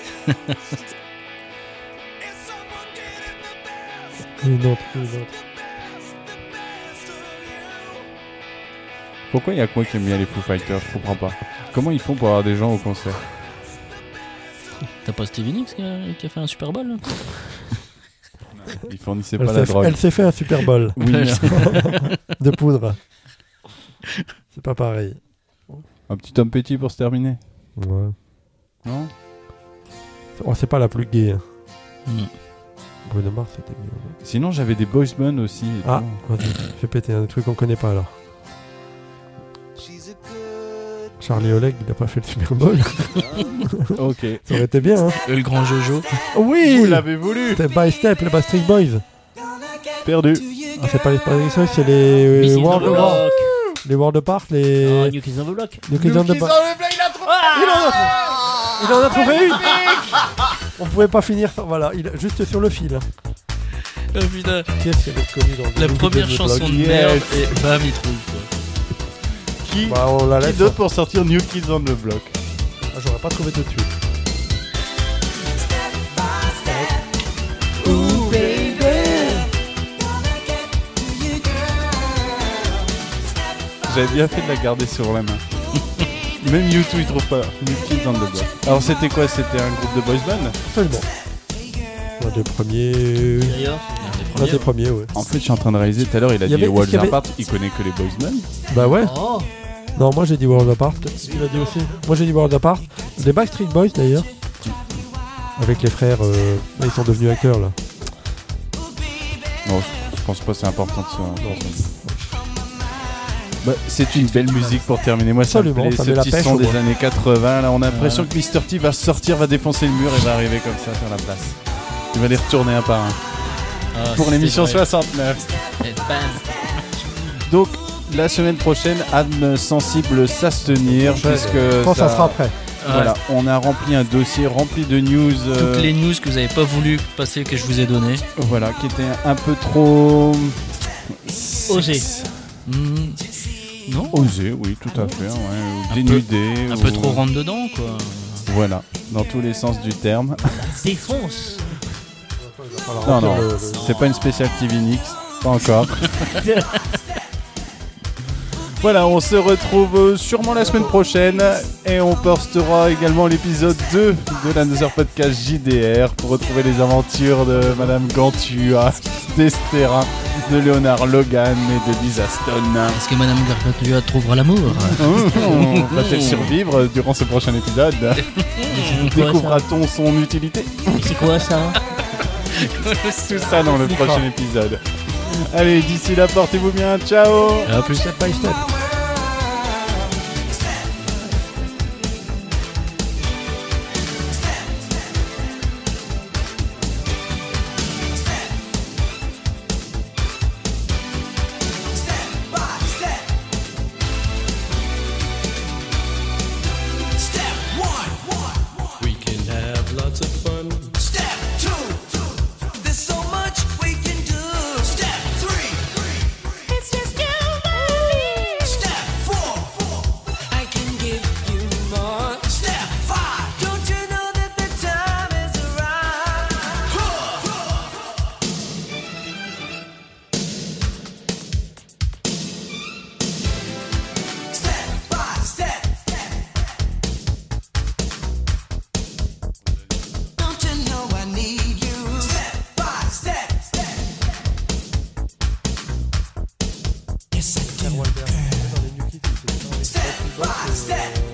Une autre, une autre. Pourquoi il y a que moi qui aime bien les Foo Fighters? Je comprends pas. Comment ils font pour avoir des gens au concert? T'as pas Stevie Nicks qui a, qui a fait un Super Bowl là Ils fournissaient Elle pas la s'est, drogue. elle s'est fait un Super Bowl Oui, mais- de poudre. C'est pas pareil. un petit Tom Petty pour se terminer. Ouais. Non? Oh, c'est pas la plus gay. Hein. Mm. Bruno Mars, c'était mieux. Sinon, j'avais des boys bands aussi. et Ah, tout. vas-y, fais péter un truc qu'on connaît pas alors. Charlie Oleg, il a pas fait le Super Bowl. Ok. Ça aurait été bien, hein. Euh, Le grand Jojo. Oui, Vous l'avez voulu. Step by Step, les Backstreet Boys. Perdu. Ah, c'est pas les Backstreet Boys, c'est les euh, Missing World on the of War. Block. Les World Apart, Ah, les. New Kids on the Block. New Kids on the Block. Il en a trouvé, il en a trouvé une. On pouvait pas finir sans. Voilà, il... juste sur le fil. hein. Oh putain. Qu'est-ce qu'elle est connue dans le La New Kids première on the chanson Block. de Yes. merde et bam il trouve quoi. Qui, Bah, on la qui laisse. d'autre pour sortir New Kids on the Block? Ah, j'aurais pas trouvé tout de suite. J'avais bien fait de la garder sur la main. Même YouTube il trouve pas New Kids on the Block. Alors c'était quoi? C'était un groupe de boys band? Absolument. Un des premiers. D'ailleurs, Un des premiers, ouais. En fait je suis en train de réaliser, tout à l'heure il a Il y dit avait- Worlds est-ce qu'il y avait- Apart, il connaît que les boys band. Bah ouais. oh, Non, moi j'ai dit World Apart. Tu l'as dit aussi. Moi j'ai dit World Apart. Des Backstreet Boys d'ailleurs. Avec les frères. Euh... là, ils sont devenus acteurs là. Non, je pense pas c'est important de ça. Bah, c'est une belle musique pour terminer. Moi ça me Absolument, plaît, ça ce met la petit pêche son au des moins. années quatre-vingts. Là on a l'impression que Mister T va sortir, va défoncer le mur et va arriver comme ça sur la place. Il va les retourner un par un. Ah, Pour c'est l'émission vrai. soixante-neuf. Et bam. Donc la semaine prochaine, âme sensible, ça se tenir puisque Quand ça sera prêt. Voilà, on a rempli un dossier rempli de news. euh, Toutes les news que vous n'avez pas voulu passer, que je vous ai données. Voilà, qui étaient un peu trop Osé. Hmm, Non. Osé, oui, tout à fait, ouais, ou Un dénudé, Un ou- peu trop rentre dedans, quoi. Voilà, dans tous les sens du terme. défonce. Non, non, c'est pas une spéciale T V Nix, pas encore. Voilà, on se retrouve euh, sûrement la semaine prochaine et on postera également l'épisode deux de l'Another Podcast J D R pour retrouver les aventures de Madame Gantua, d'Estera, de Léonard Logan et de Lisa Stone. Est-ce que Madame Gargantua trouvera l'amour? Va-t-elle survivre durant ce prochain épisode? Découvrira-t-on son utilité? C'est quoi ça? Tout ça dans le prochain épisode. Allez, d'ici là, portez-vous bien, ciao! À plus. Step by step. We can have lots of fun. Step two, there's so much we can do. Step three, it's just you and me. Step four, I can give you more. Step five, don't you know that the time is right? Step by step. Don't you know I need you? Step by step. Yes, I do. Step by step.